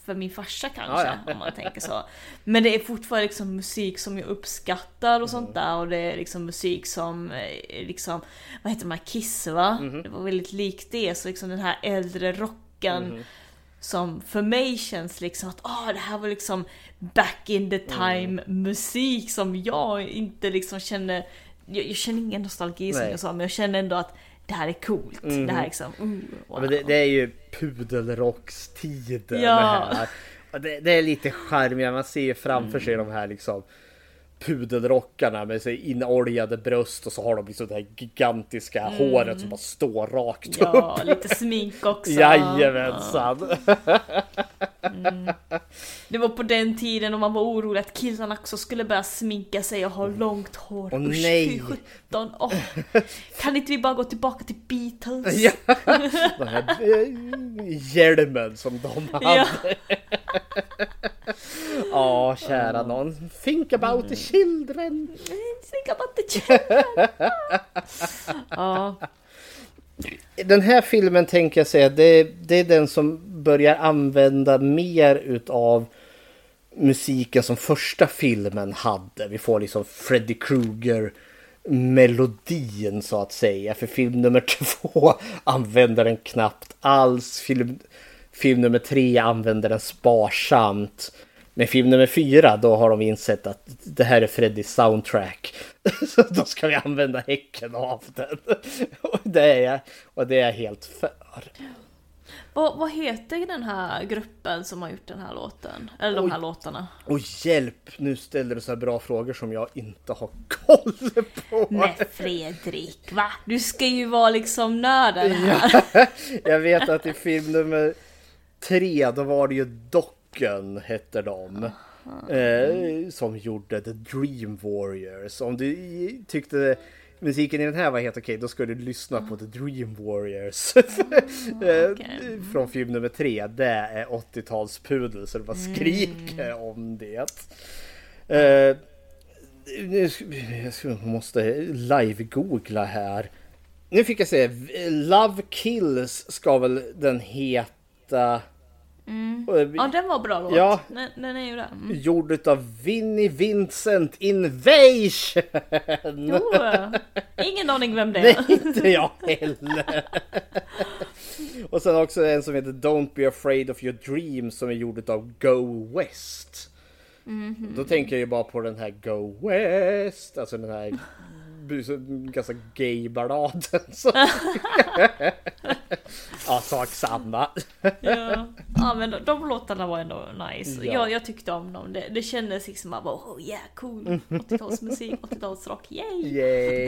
för min farsa kanske, ja, ja. om man tänker så. Men det är fortfarande liksom musik som jag uppskattar och sånt där, och det är liksom musik som liksom, vad heter de här, Kiss, va? Mm-hmm. Det var väldigt likt det, så liksom den här äldre rocken mm-hmm. som för mig känns liksom att ah, det här var liksom back in the time mm. musik som jag inte liksom känner, jag, jag känner ingen nostalgi som jag sa, men jag känner ändå att det här är coolt. Mm. Det här är liksom, uh, wow. Men det, det är ju pudelrockstiden ja. här. Det, det är lite charmigt, man ser ju framför sig mm. de här liksom pudelrockarna med sig inoljade bröst, och så har de liksom det här gigantiska mm. håret som bara står rakt ja, upp. Ja, lite smink också. Jajamensan. Ja. Mm. Det var på den tiden om man var orolig att killarna också skulle börja sminka sig och ha långt hår. Åh nej! sjutton. Oh. Kan inte vi bara gå tillbaka till Beatles? Ja. Den här hjälmen som de hade. Ja. Ja, oh, kära någon. Think about the children. Think about the children. Ja. Den här filmen tänker jag säga, det, det är den som börjar använda mer utav musiken som första filmen hade. Vi får liksom Freddy Krueger melodin så att säga. För film nummer två använder den knappt alls. Film, film nummer tre använder den sparsamt. Men film nummer fyra, då har de insett att det här är Freddys soundtrack. Så då ska vi använda häcken av den. Och det är jag, och det är jag helt för. Vad, vad heter den här gruppen som har gjort den här låten? Eller de här Oj. låtarna? Och hjälp, nu ställer du så här bra frågor som jag inte har koll på. Nej, Fredrik, va? Du ska ju vara liksom nörden här. Ja, jag vet att i film nummer tre, då var det ju Docken, hette de. Eh, som gjorde The Dream Warriors. Om du tyckte musiken i den här var helt okej, då ska du lyssna på The Dream Warriors. Okay. Från film nummer tre. Det är åttiotalspudel, så det bara skriker mm. om det. Uh, jag måste live-googla här. Nu fick jag säga, Love Kills ska väl den heta... Mm. Ja, den var bra låt. Ja, den, den är ju det. Mm. Gjord utav Vinnie Vincent Invasion. Jo, ingen aning vem det är. Nej, inte jag heller. Och sen också en som heter Don't Be Afraid of Your Dreams, som är gjord utav Go West. Mm-hmm. Då tänker jag ju bara på den här Go West, alltså den här ganska gay-balladen. Ja, sak samma. Ja. Ja, men de, de låtarna var ändå nice. Ja. Jag, jag tyckte om dem. Det, det kändes liksom bara, oh yeah, cool. åttiotalsmusik, åttiotalsrock, yay! Yay!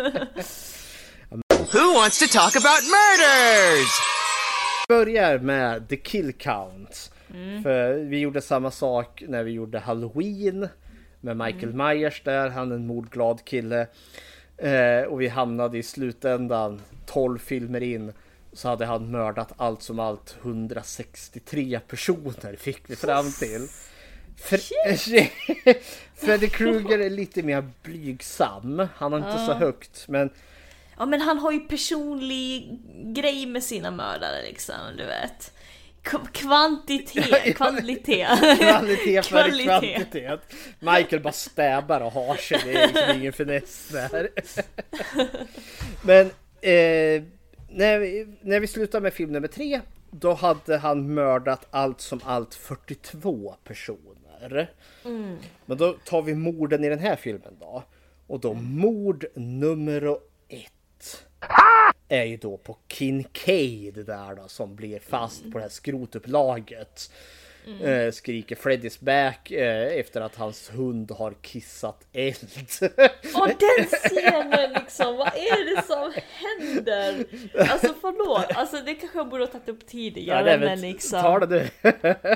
Who wants to talk about murders? Börjar med The Kill Count. Mm. För vi gjorde samma sak när vi gjorde Halloween med Michael mm. Myers där. Han är en mordglad kille. Eh, och vi hamnade i slutändan tolv filmer in, så hade han mördat allt som allt hundrasextiotre personer, fick vi fram till. Fre- Freddy Krueger är lite mer blygsam. Han har inte ja. så högt, men ja, men han har ju personlig grej med sina mördare liksom, du vet. K- kvantitet, kvalitet. Kvalitet för kvantitet. Michael bara stäbar och har sig. Det är liksom ingen finess där. Men eh, när, vi, när vi slutar med film nummer tre, då hade han mördat allt som allt fyrtiotvå personer. Mm. Men då tar vi morden i den här filmen då. Och då mord nummer ett är ju då på Kincaid där då, som blir fast på det här skrotupplaget. Mm. Eh, skriker Freddy's back eh, efter att hans hund har kissat eld. Och den scenen liksom, vad är det som händer? Alltså förlåt, alltså det kanske jag borde ha tagit upp tidigare, ja, men liksom tar det du.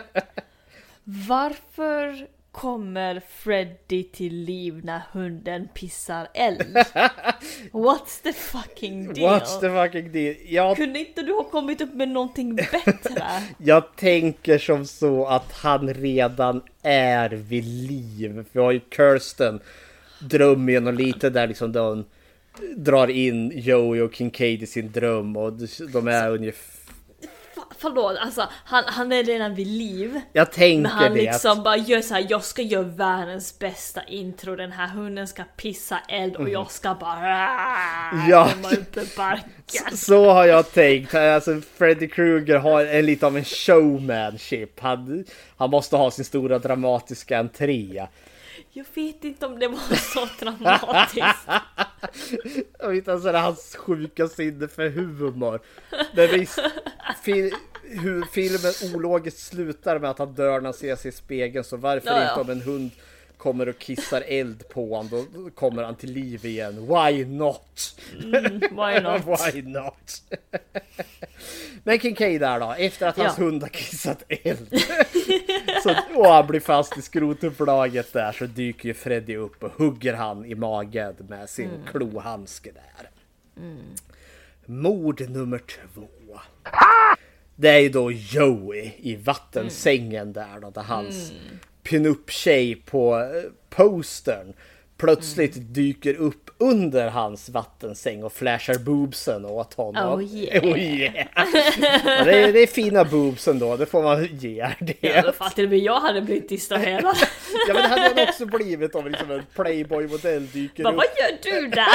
Varför kommer Freddy till liv när hunden pissar eld? What's the fucking deal? What's the fucking deal? Jag... Kunde inte du ha kommit upp med någonting bättre? Jag tänker som så att han redan är vid liv. Vi har ju Kirsten drömmen och lite där liksom de drar in Joey och Kincaid i sin dröm, och de är ungefär... förlåt, alltså han, han är redan vid liv. Jag tänker men han det. liksom att... bara gör så här, jag ska göra världens bästa intro. Den här hunden ska pissa eld och jag ska bara ja. komma upp i barken. Så, så har jag tänkt. Alltså Freddy Krueger har en lite av en showmanship. Han, han måste ha sin stora dramatiska entré. Jag vet inte om det var så dramatiskt. Jag vet inte, alltså det är hans sjuka sinne för humor. Men visst, fi- hur filmen ologiskt slutar med att han dör när han ser sig i spegeln. Så varför ja, ja. inte om en hund kommer och kissar eld på honom, då kommer han till liv igen. Why not? Mm, why not? Why not? Men Kincaid där då, efter att hans ja. hund har kissat eld så, och han blir fast i skrotuppdraget där, så dyker ju Freddy upp och hugger han i magen med sin mm. klohandske där. Mm. Mord nummer två. Det är ju då Joey i vattensängen mm. där då, där hans mm. pin-up-tjej på postern plötsligt mm. dyker upp under hans vattensäng och flashar boobsen åt honom. Oh yeah. Oh yeah. Ja, det, är, det är fina boobsen då, det får man ge det. Ja, för att till och med jag hade blivit distraherad. Ja, men det hade jag också blivit om liksom en Playboy-modell dyker men, upp. Vad gör du där?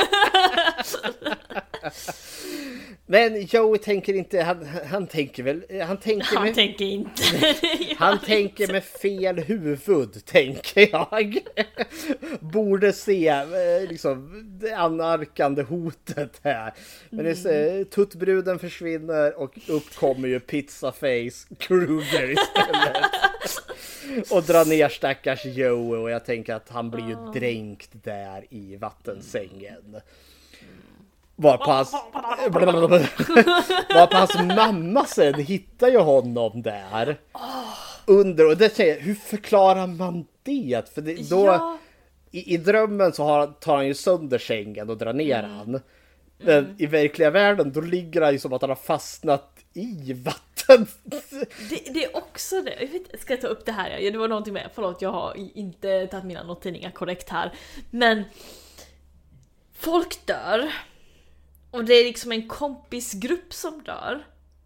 Men Joey tänker inte, han, han tänker väl, han tänker Han med, tänker inte. han tänker inte. Med fel huvud, tänker jag. Borde se liksom det anarkande hotet här. Men det är, tuttbruden försvinner och upp kommer ju Pizzaface Krueger istället. Och drar ner stackars Joey, och jag tänker att han blir ju dränkt där i vattensängen. Var på hans, var på hans mamma sen hittar ju honom där under, och det säger, hur förklarar man det? För det, då ja. i, i drömmen så har, tar han ju sönder sängen och drar ner mm. han. Men mm. i verkliga världen då ligger han ju som att han har fastnat i vatten. Det, det är också det. Jag vet, ska jag ta upp det här? Ja, det var någonting med. Förlåt, jag har inte tagit mina noteringar korrekt här. Men folk dör. Och det är liksom en kompisgrupp som dör.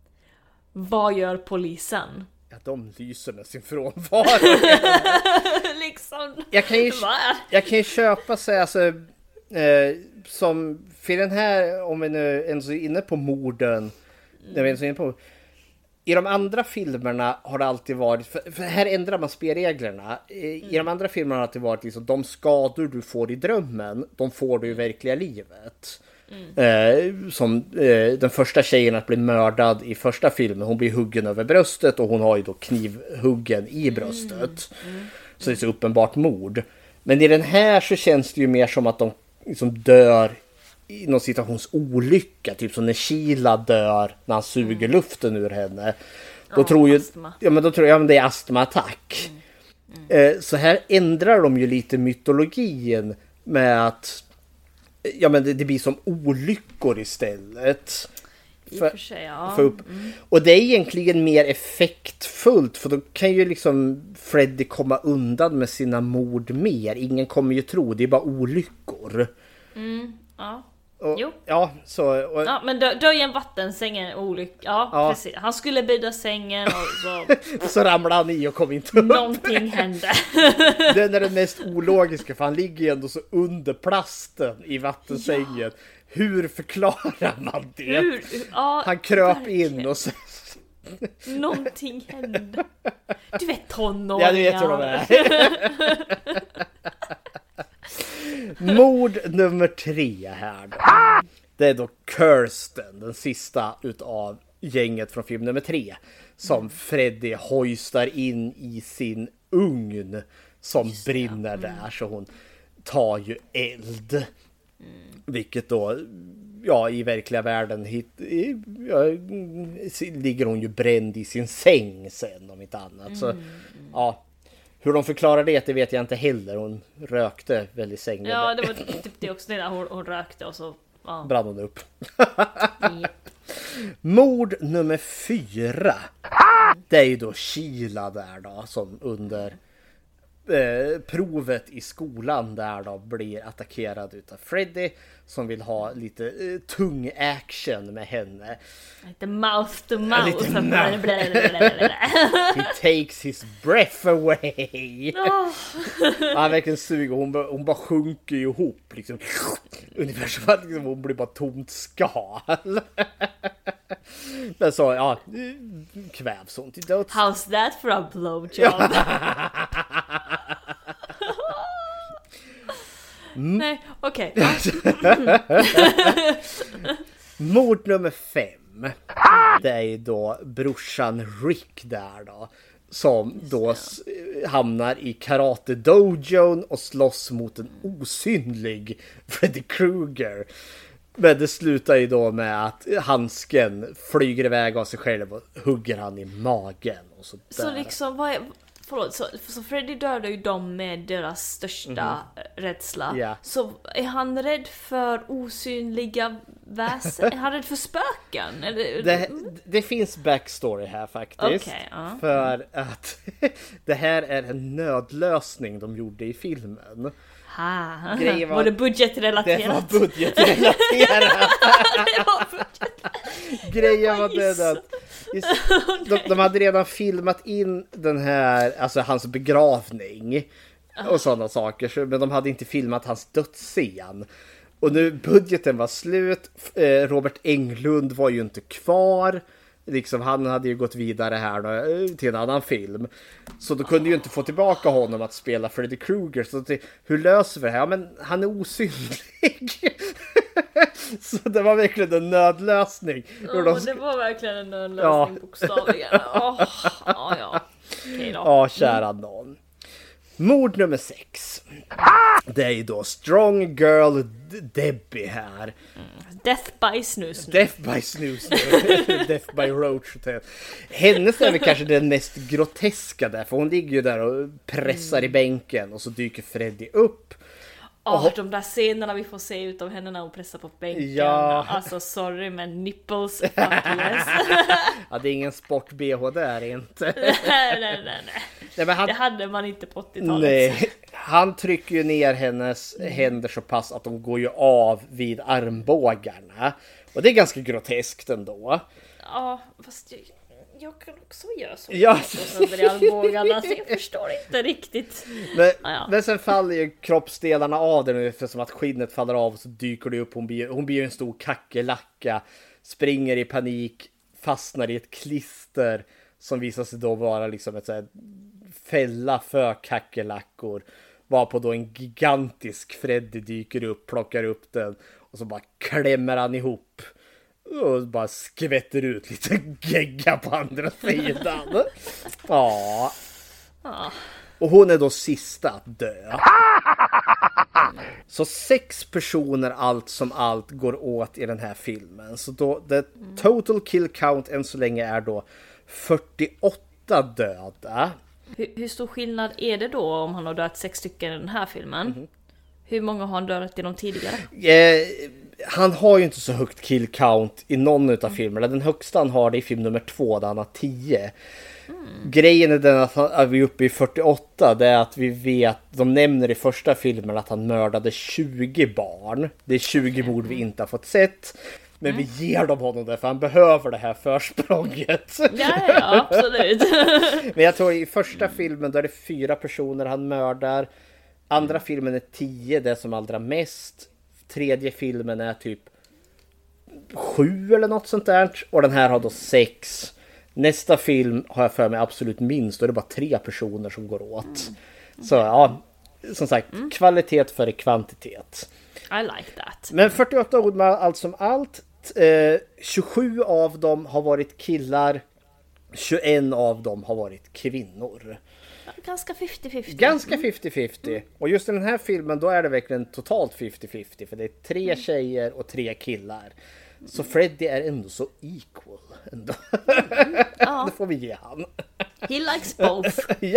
Vad gör polisen? Ja, de lyser med sin frånvaro. liksom. Jag kan ju, jag kan ju köpa sig alltså, eh, som för den här, om vi nu är inne på morden. Mm. Jag vet, inne på, i de andra filmerna har det alltid varit, för, för här ändrar man spelreglerna. I, mm. i de andra filmerna har det alltid varit liksom, de skador du får i drömmen, de får du i verkliga livet. Mm. Eh, som eh, den första tjejen att bli mördad i första filmen, hon blir huggen över bröstet och hon har ju då knivhuggen i bröstet. Mm. Mm. Så det är så uppenbart mord. Men i den här så känns det ju mer som att de liksom dör i någon situations olycka, typ som när Sheila dör när han suger mm. luften ur henne. Då oh, tror ju ja men då tror jag att det är astmaattack. Mm. Mm. Eh, så här ändrar de ju lite mytologin med att ja men det, det blir som olyckor istället. För, för sig, ja. för upp. Mm. Och det är egentligen mer effektfullt, för då kan ju liksom Freddy komma undan med sina mord mer. Ingen kommer ju tro, det är bara olyckor. Mm, ja. Och, jo. Ja, så, och, ja, men dö, dö i en vattensängen olycka. Ja, ja, precis. Han skulle bygga sängen och så... så ramlade han i och kom inte upp. Någonting hände. Den är den mest ologiska, för han ligger ju ändå så under plasten i vattensängen. Ja. Hur förklarar man det? Hur? Ja, han kröp verkligen in och så... Någonting hände. Du vet tonåringar. Ja, du vet hur de är. Mord nummer tre här då. Det är då Kirsten, den sista utav gänget från film nummer tre, som Freddy hoistar in i sin ugn som just brinner det. Mm. där, så hon tar ju eld. Mm. Vilket då, ja, i verkliga världen hit, ja, ligger hon ju bränd i sin säng sen, om inte annat. Mm. Så ja, hur de förklarar det, det vet jag inte heller. Hon rökte väl i sängen. Ja, det var typ det också. Det där. Hon, hon rökte och så ja. brann hon upp. Yep. Mord nummer fyra. Det är ju då Sheila där då, som under eh, provet i skolan där de blir attackerad utav Freddy som vill ha lite eh, tung action med henne. Lite mouth to mouth. Lite mouth. He takes his breath away. Oh. Han verkligen suger. Hon, hon bara sjunker ihop. Liksom. Ungefär som att liksom, hon blir bara tomt skal. Men så, ja, kvävs hon till döds. How's that for a blowjob? Mm. Nej, okej. Okay. Mord nummer fem. Det är ju då brorsan Rick där då. Som då hamnar i karate dojon och slåss mot en osynlig Freddy Krueger. Men det slutar ju då med att handsken flyger iväg av sig själv och hugger han i magen. Och så, så liksom, vad är... Förlåt, så, så Freddy dödar ju dem med deras största mm-hmm. rädsla. Yeah. Så är han rädd för osynliga väsen? Är han rädd för spöken? Eller? Det, det finns backstory här faktiskt. Okay, uh. För att det här är en nödlösning de gjorde i filmen. Ha, var, var det budgetrelaterat? Det var budgetrelaterat. det var budget. Grejen var den att de, de hade redan filmat in den här, alltså hans begravning och sådana saker, men de hade inte filmat hans dödsscen. Och nu budgeten var slut, Robert Englund var ju inte kvar. Liksom, han hade ju gått vidare här då, till en annan film. Så då kunde ju inte få tillbaka honom att spela Freddy Krueger. Så det, hur löser vi det här? Ja, men han är osynlig. Så det var verkligen en nödlösning. Ja, oh, det var verkligen en nödlösning, ja. Bokstavligen. Oh, ja, ja. Okay, då. Ja, kära någon. Mord nummer sex. Det är ju då Strong Girl Debbie här. Mm. Death by snus. Death by snus. Death by roach. Hennes är väl kanske den mest groteska där. För hon ligger ju där och pressar mm. i bänken. Och så dyker Freddy upp. Ja, oh, de där scenerna vi får se ut av henne när hon pressar på bänken. Ja. Alltså, sorry, men nipples. Ja, det är ingen sport-B H där, inte. nej, nej, nej, nej. nej men han... Det hade man inte på åttiotalet. Nej, han trycker ju ner hennes mm. händer så pass att de går ju av vid armbågarna. Och det är ganska groteskt ändå. Ja, fast jag, jag kan också göra så. Ja. Under i armbågarna, så jag förstår inte riktigt. Men, ah, ja. men sen faller ju kroppsdelarna av den, för som att skinnet faller av och så dyker det upp. Hon blir, hon blir en stor kackerlacka, springer i panik, fastnar i ett klister som visar sig då vara liksom ett så här fälla för kackerlackor. Varpå då en gigantisk Freddy dyker upp, plockar upp den och så bara klämmer han ihop och bara skvätter ut lite gegga på andra sidan. Ja. Och hon är då sista att dö. Så sex personer allt som allt går åt i den här filmen. Så då the total kill count än så länge är då fyrtioåtta döda. Hur, hur stor skillnad är det då om han har dött sex stycken i den här filmen? Mm-hmm. Hur många har han dött i de tidigare? Eh, han har ju inte så högt kill count i någon av mm. filmerna. Den högsta han har det i film nummer två där han har tio. Mm. Grejen är den att, han, att vi är uppe i fyrtioåtta. Det är att vi vet, de nämner i första filmen att han mördade tjugo barn. Det är tjugo okay. mord vi inte har fått sett. Men mm. vi ger dem honom det för han behöver det här försprånget. Ja, ja, absolut. Men jag tror i första filmen då är det fyra personer han mördar. Andra mm. filmen är tio, det är som allra mest. Tredje filmen är typ sju eller något sånt där. Och den här har då sex. Nästa film har jag för mig absolut minst. Då är det bara tre personer som går åt. Mm. Så ja, som sagt, mm. kvalitet före kvantitet. I like that. Men fyrtioåtta ord med allt som allt. Eh, tjugosju av dem har varit killar. tjugoett av dem har varit kvinnor. Ganska femtio femtio. Ganska femtio femtio. Mm. Och just i den här filmen då är det verkligen totalt femtio femtio. För det är tre mm. tjejer och tre killar. Så Freddy är ändå så equal. Ändå. Mm. Ja. Det får vi ge han. He likes both. Ja.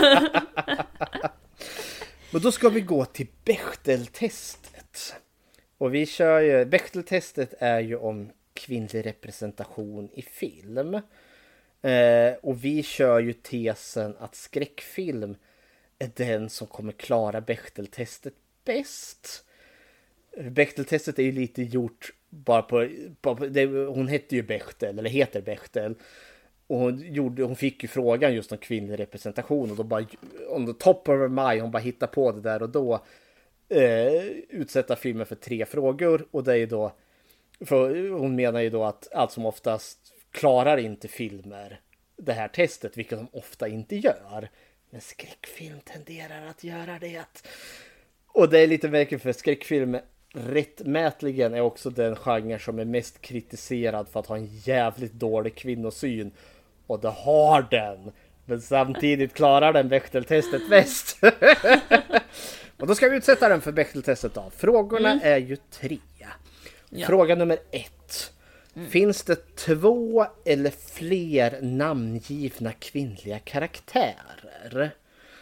Men då ska vi gå till Bechdel-testet. Och vi kör ju, Bechdel-testet är ju om kvinnlig representation i film. Eh, och vi kör ju tesen att skräckfilm är den som kommer klara Bechdel-testet bäst. Bechdel-testet är ju lite gjort bara på, bara på det, hon hette ju Bechdel, eller heter Bechdel. Och hon, gjorde, hon fick ju frågan just om kvinnlig representation och då bara, on the top of her mind, hon bara hittar på det där och då eh, utsätta filmen för tre frågor och det är då, för hon menar ju då att allt som oftast klarar inte filmer det här testet, vilket de ofta inte gör. Men skräckfilm tenderar att göra det. Och det är lite märkligt för skräckfilm rättmätligen är också den genre som är mest kritiserad för att ha en jävligt dålig kvinnosyn. Och det har den. Men samtidigt klarar den Bechdel-testet bäst. Och då ska vi utsätta den för Bechdel-testet då. Frågorna mm. är ju tre. Ja. Fråga nummer ett. Mm. Finns det två eller fler namngivna kvinnliga karaktärer?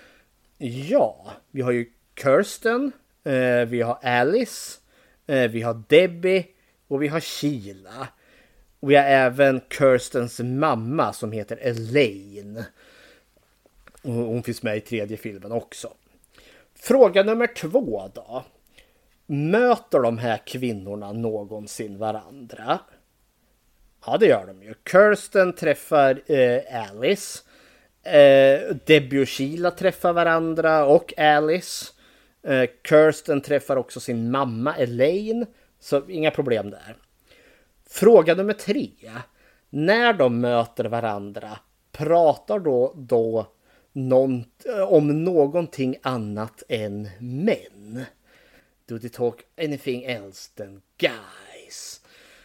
Ja, vi har ju Kirsten, eh, vi har Alice, eh, vi har Debbie och vi har Sheila. Och vi har även Kirstens mamma som heter Elaine. Och hon finns med i tredje filmen också. Fråga nummer två då. Möter de här kvinnorna någonsin varandra? Ja, det gör de ju. Kirsten träffar eh, Alice. Eh, Debbie och Sheila träffar varandra och Alice. Eh, Kirsten träffar också sin mamma Elaine. Så inga problem där. Fråga nummer tre. När de möter varandra, pratar då, då någon, om någonting annat än män? Do they talk anything else than guys?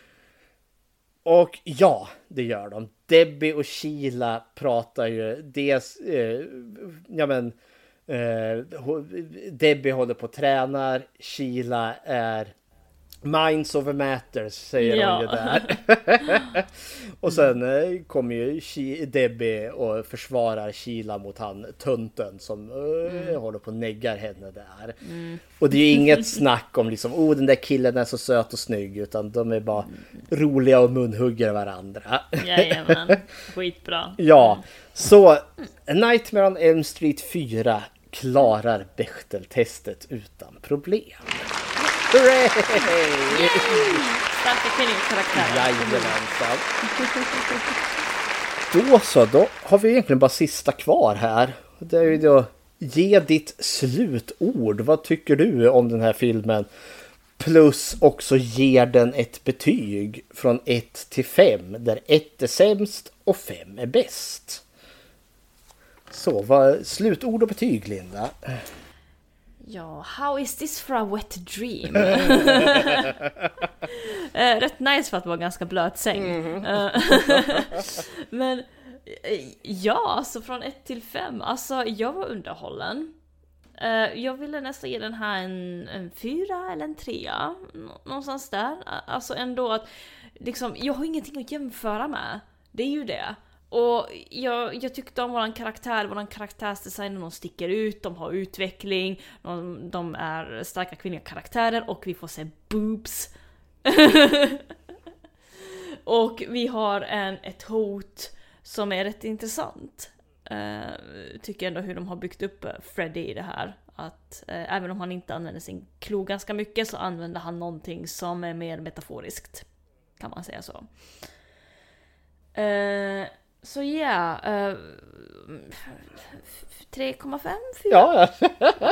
Och ja, det gör de. Debbie och Sheila pratar ju dels, eh, ja men eh, Debbie håller på att träna, Sheila är minds over matters, säger ja. de ju där. Och sen eh, kommer ju She- Debbie och försvarar Sheila mot han tunten som eh, mm. håller på och neggar henne där. Mm. Och det är ju inget snack om liksom, oh den där killen är så söt och snygg, utan de är bara mm. roliga och munhugger varandra. Jajamän, skitbra. Ja, så Nightmare on Elm Street fyra klarar Bechdel-testet utan problem. Hurray! Starka kvinnor-karaktärer. Jajamensan. Då så, då har vi egentligen bara sista kvar här. Det är ju då, ge ditt slutord. Vad tycker du om den här filmen? Plus också ger den ett betyg från ett till fem. Där ett är sämst och fem är bäst. Så, vad slutord och betyg, Linda? Ja, how is this for a wet dream? eh, rätt nice för att vara ganska blöt säng. Mm. Men ja, så från ett till fem. Alltså, jag var underhållen. Eh, jag ville nästan ge den här en, en fyra eller en trea. Någonstans där. Alltså ändå att liksom, jag har ingenting att jämföra med. Det är ju det. Och jag, jag tyckte om våran karaktär, våran karaktärsdesign, de sticker ut, de har utveckling, de, de är starka kvinnliga karaktärer och vi får se boobs. Och vi har en, ett hot som är rätt intressant. Uh, tycker ändå hur de har byggt upp Freddy i det här. Att uh, även om han inte använder sin klo ganska mycket så använder han någonting som är mer metaforiskt. Kan man säga så. Uh, Så ja, uh, tre komma fem, fyra. Ja, ja.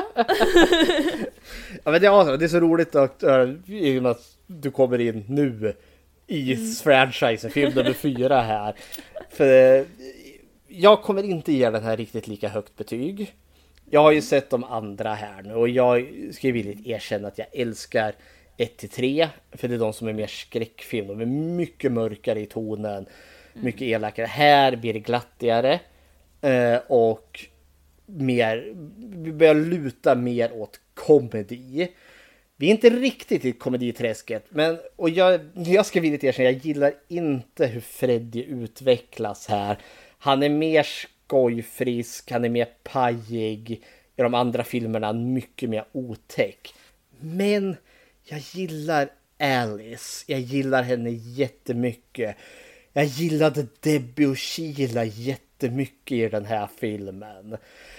Ja, men det är, det är så roligt att, uh, att du kommer in nu i mm. franchisen, film nummer fyra här. För uh, jag kommer inte ge den här riktigt lika högt betyg. Jag har ju sett de andra här nu och jag ska villigt erkänna att jag älskar ett till tre. För det är de som är mer skräckfilm, de är mycket mörkare i tonen. Mycket elakare. Här blir det glattigare. Eh, och mer, vi börjar luta mer åt komedi. Vi är inte riktigt i komediträsket. Men, och jag, jag ska vilja erkänna, jag gillar inte hur Freddy utvecklas här. Han är mer skojfrisk. Han är mer pajig. I de andra filmerna mycket mer otäck. Men jag gillar Alice. Jag gillar henne jättemycket. Jag gillade Debbie och Sheila jättemycket i den här filmen.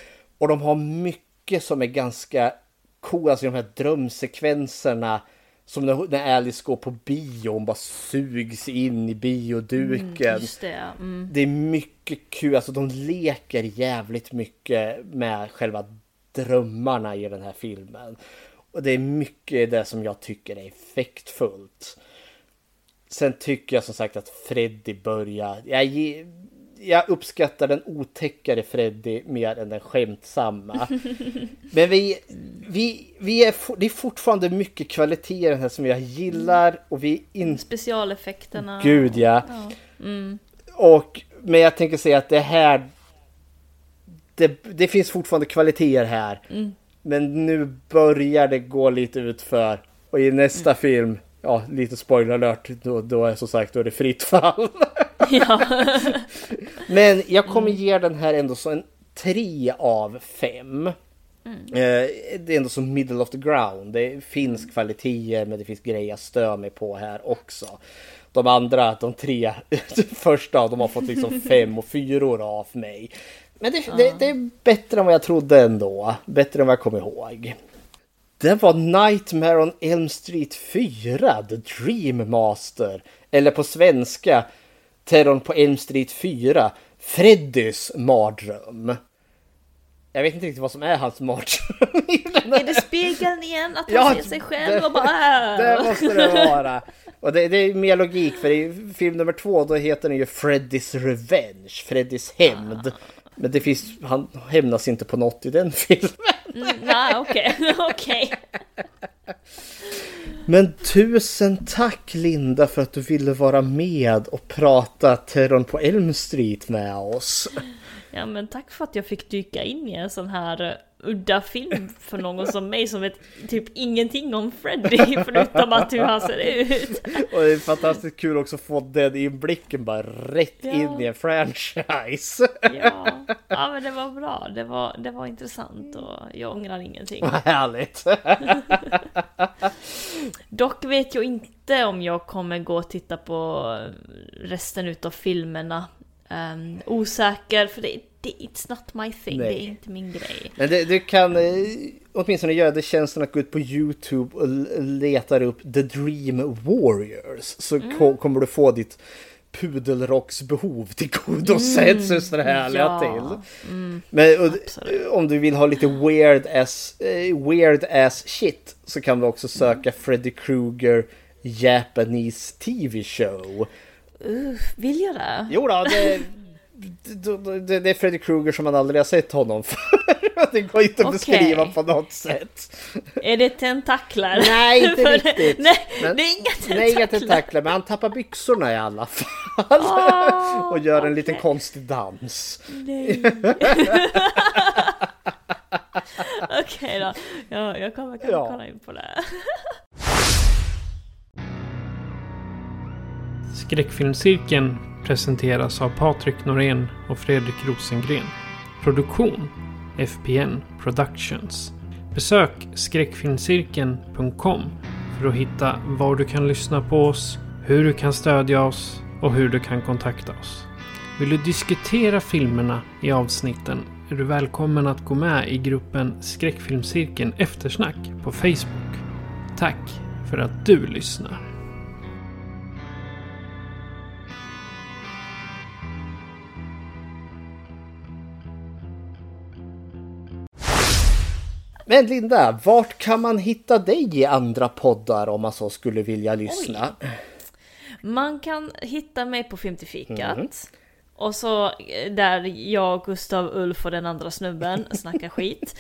Och de har mycket som är ganska coola, alltså de här drömsekvenserna som när, när Alice går på bio, hon bara sugs in i bioduken. Mm, just det, mm. Det är mycket kul, alltså de leker jävligt mycket med själva drömmarna i den här filmen. Och det är mycket det som jag tycker är effektfullt. Sen tycker jag som sagt att Freddy börjar... Jag, jag uppskattar den otäckare Freddy mer än den skämtsamma. Men vi, vi, vi är, det är fortfarande mycket kvalitet i den här som jag gillar. Och vi in... Specialeffekterna. Gud, ja. ja. Mm. Och, men jag tänker säga att det här... Det, det finns fortfarande kvaliteter här. Mm. Men nu börjar det gå lite utför. Och i nästa mm. film... Ja, lite spoiler alert. Då, då är som sagt, då är det fritt fall. Ja. Men jag kommer ge den här ändå så en tre av fem. Mm. Eh, det är ändå så middle of the ground. Det finns mm. kvaliteter, men det finns grejer jag stör mig på här också. De andra, de tre första, de har fått liksom fem och fyror av mig. Men det, ja. det, det är bättre än vad jag trodde ändå. Bättre än vad jag kom ihåg. Det var Nightmare on Elm Street fyra, The Dream Master. Eller på svenska, Terrorn på Elm Street fyra, Freddys mardröm. Jag vet inte riktigt vad som är hans mardröm. Är det spegeln igen? Att han ja, ser sig själv det, och bara... Det måste det vara. Och det, det är mer logik, för i film nummer två då heter den ju Freddys Revenge, Freddys hämnd. Ah. Men det finns, han hämnas inte på något i den filmen. Mm, nej, okej. Okay. okay. Men tusen tack Linda för att du ville vara med och prata Terrorn på Elm Street med oss. Ja, men tack för att jag fick dyka in i en sån här uh, udda film för någon som mig som vet typ ingenting om Freddy förutom att hur han ser ut. Och det är fantastiskt kul också att få den inblicken bara rätt ja. in i en franchise. Ja. Ja, men det var bra. Det var, det var intressant och jag ångrar ingenting. Vad härligt. Dock vet jag inte om jag kommer gå och titta på resten utav filmerna. Um, osäker, för det, det it's not my thing. Nej. Det är inte min grej. Men det, du kan eh, åtminstone göra det tjänsten att gå ut på YouTube och letar upp The Dream Warriors, så mm. ko- kommer du få ditt pudelrocksbehov till godosett mm. så det härliga ja. till. Mm. Men och, om du vill ha lite weird as uh, weird as shit, så kan du också söka mm. Freddy Krueger Japanese T V show. Uh, vill jag det? Jo då, det, det, det, det är Freddy Krueger som man aldrig har sett honom för. Det går inte att okay. beskriva på något sätt. Är det tentaklar? Nej, inte riktigt. Nej, men, det är inga tentaklar. Nej, inga tentaklar, men han tappar byxorna i alla fall. Oh, och gör en okay. liten konstig dans. Nej. Okej okay då. Ja, jag kommer kan ja. kolla in på det. Skräckfilmscirkeln presenteras av Patrik Norén och Fredrik Rosengren. Produktion F P N Productions. Besök skräckfilmscirkeln punkt com för att hitta var du kan lyssna på oss, hur du kan stödja oss och hur du kan kontakta oss. Vill du diskutera filmerna i avsnitten är du välkommen att gå med i gruppen Skräckfilmscirkeln Eftersnack på Facebook. Tack för att du lyssnar. Men Linda, vart kan man hitta dig i andra poddar om man så skulle vilja lyssna? Oj. Man kan hitta mig på Filmtifikat. Mm. Och så där jag, Gustav, Ulf och den andra snubben snackar skit.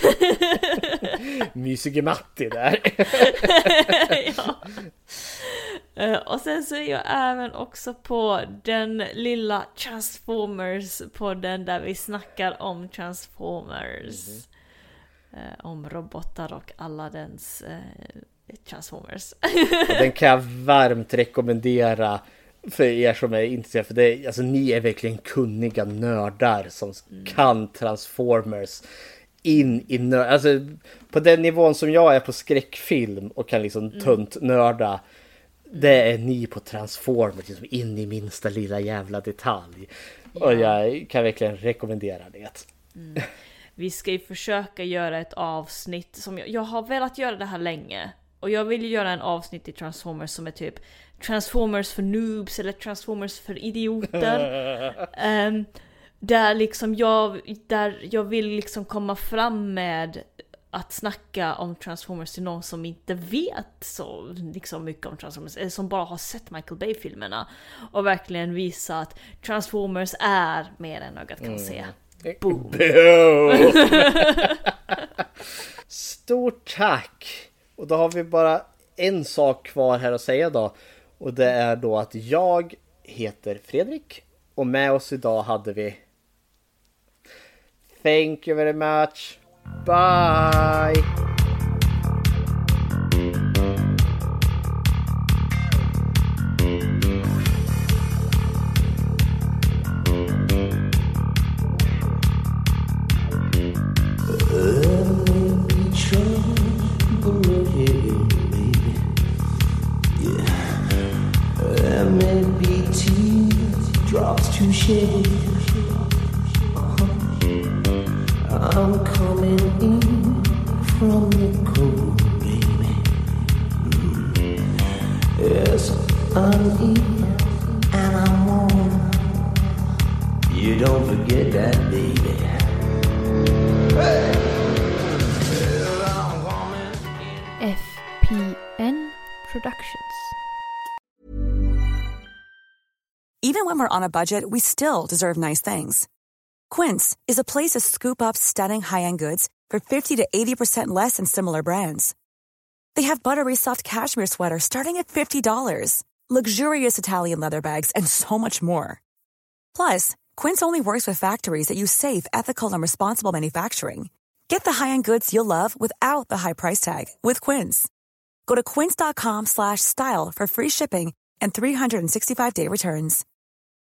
Mysige Matti där. Ja. Och sen så är jag även också på den lilla Transformers-podden där vi snackar om Transformers. Mm. Eh, om robotar och alla dens eh, Transformers. Och den kan jag varmt rekommendera för er som är intresserade, för det, alltså, ni är verkligen kunniga nördar som mm. kan Transformers in i nörd. Alltså, på den nivån som jag är på skräckfilm och kan liksom mm. tunt nörda, mm. det är ni på Transformers liksom in i minsta lilla jävla detalj. Ja. Och jag kan verkligen rekommendera det. Mm. vi ska ju försöka göra ett avsnitt som jag, jag har velat göra det här länge. Och jag vill göra en avsnitt i Transformers som är typ Transformers för noobs eller Transformers för idioter. um, där liksom jag, där jag vill liksom komma fram med att snacka om Transformers till någon som inte vet så liksom mycket om Transformers, eller som bara har sett Michael Bay-filmerna, och verkligen visa att Transformers är mer än ögat kan mm. se. Boom! Boom. Stort tack! Och då har vi bara en sak kvar här att säga då, och det är då att jag heter Fredrik, och med oss idag hade vi Thank you very much. Bye. Drops to shed. I'm coming in from the cold, baby. Mm. Yes, I'm in and I'm on. You don't forget that, baby. Hey. F P N Productions. Even when we're on a budget, we still deserve nice things. Quince is a place to scoop up stunning high-end goods for fifty to eighty percent less than similar brands. They have buttery soft cashmere sweaters starting at fifty dollars, luxurious Italian leather bags, and so much more. Plus, Quince only works with factories that use safe, ethical, and responsible manufacturing. Get the high-end goods you'll love without the high price tag with Quince. Go to quince dot com slash style for free shipping and three hundred sixty-five day returns.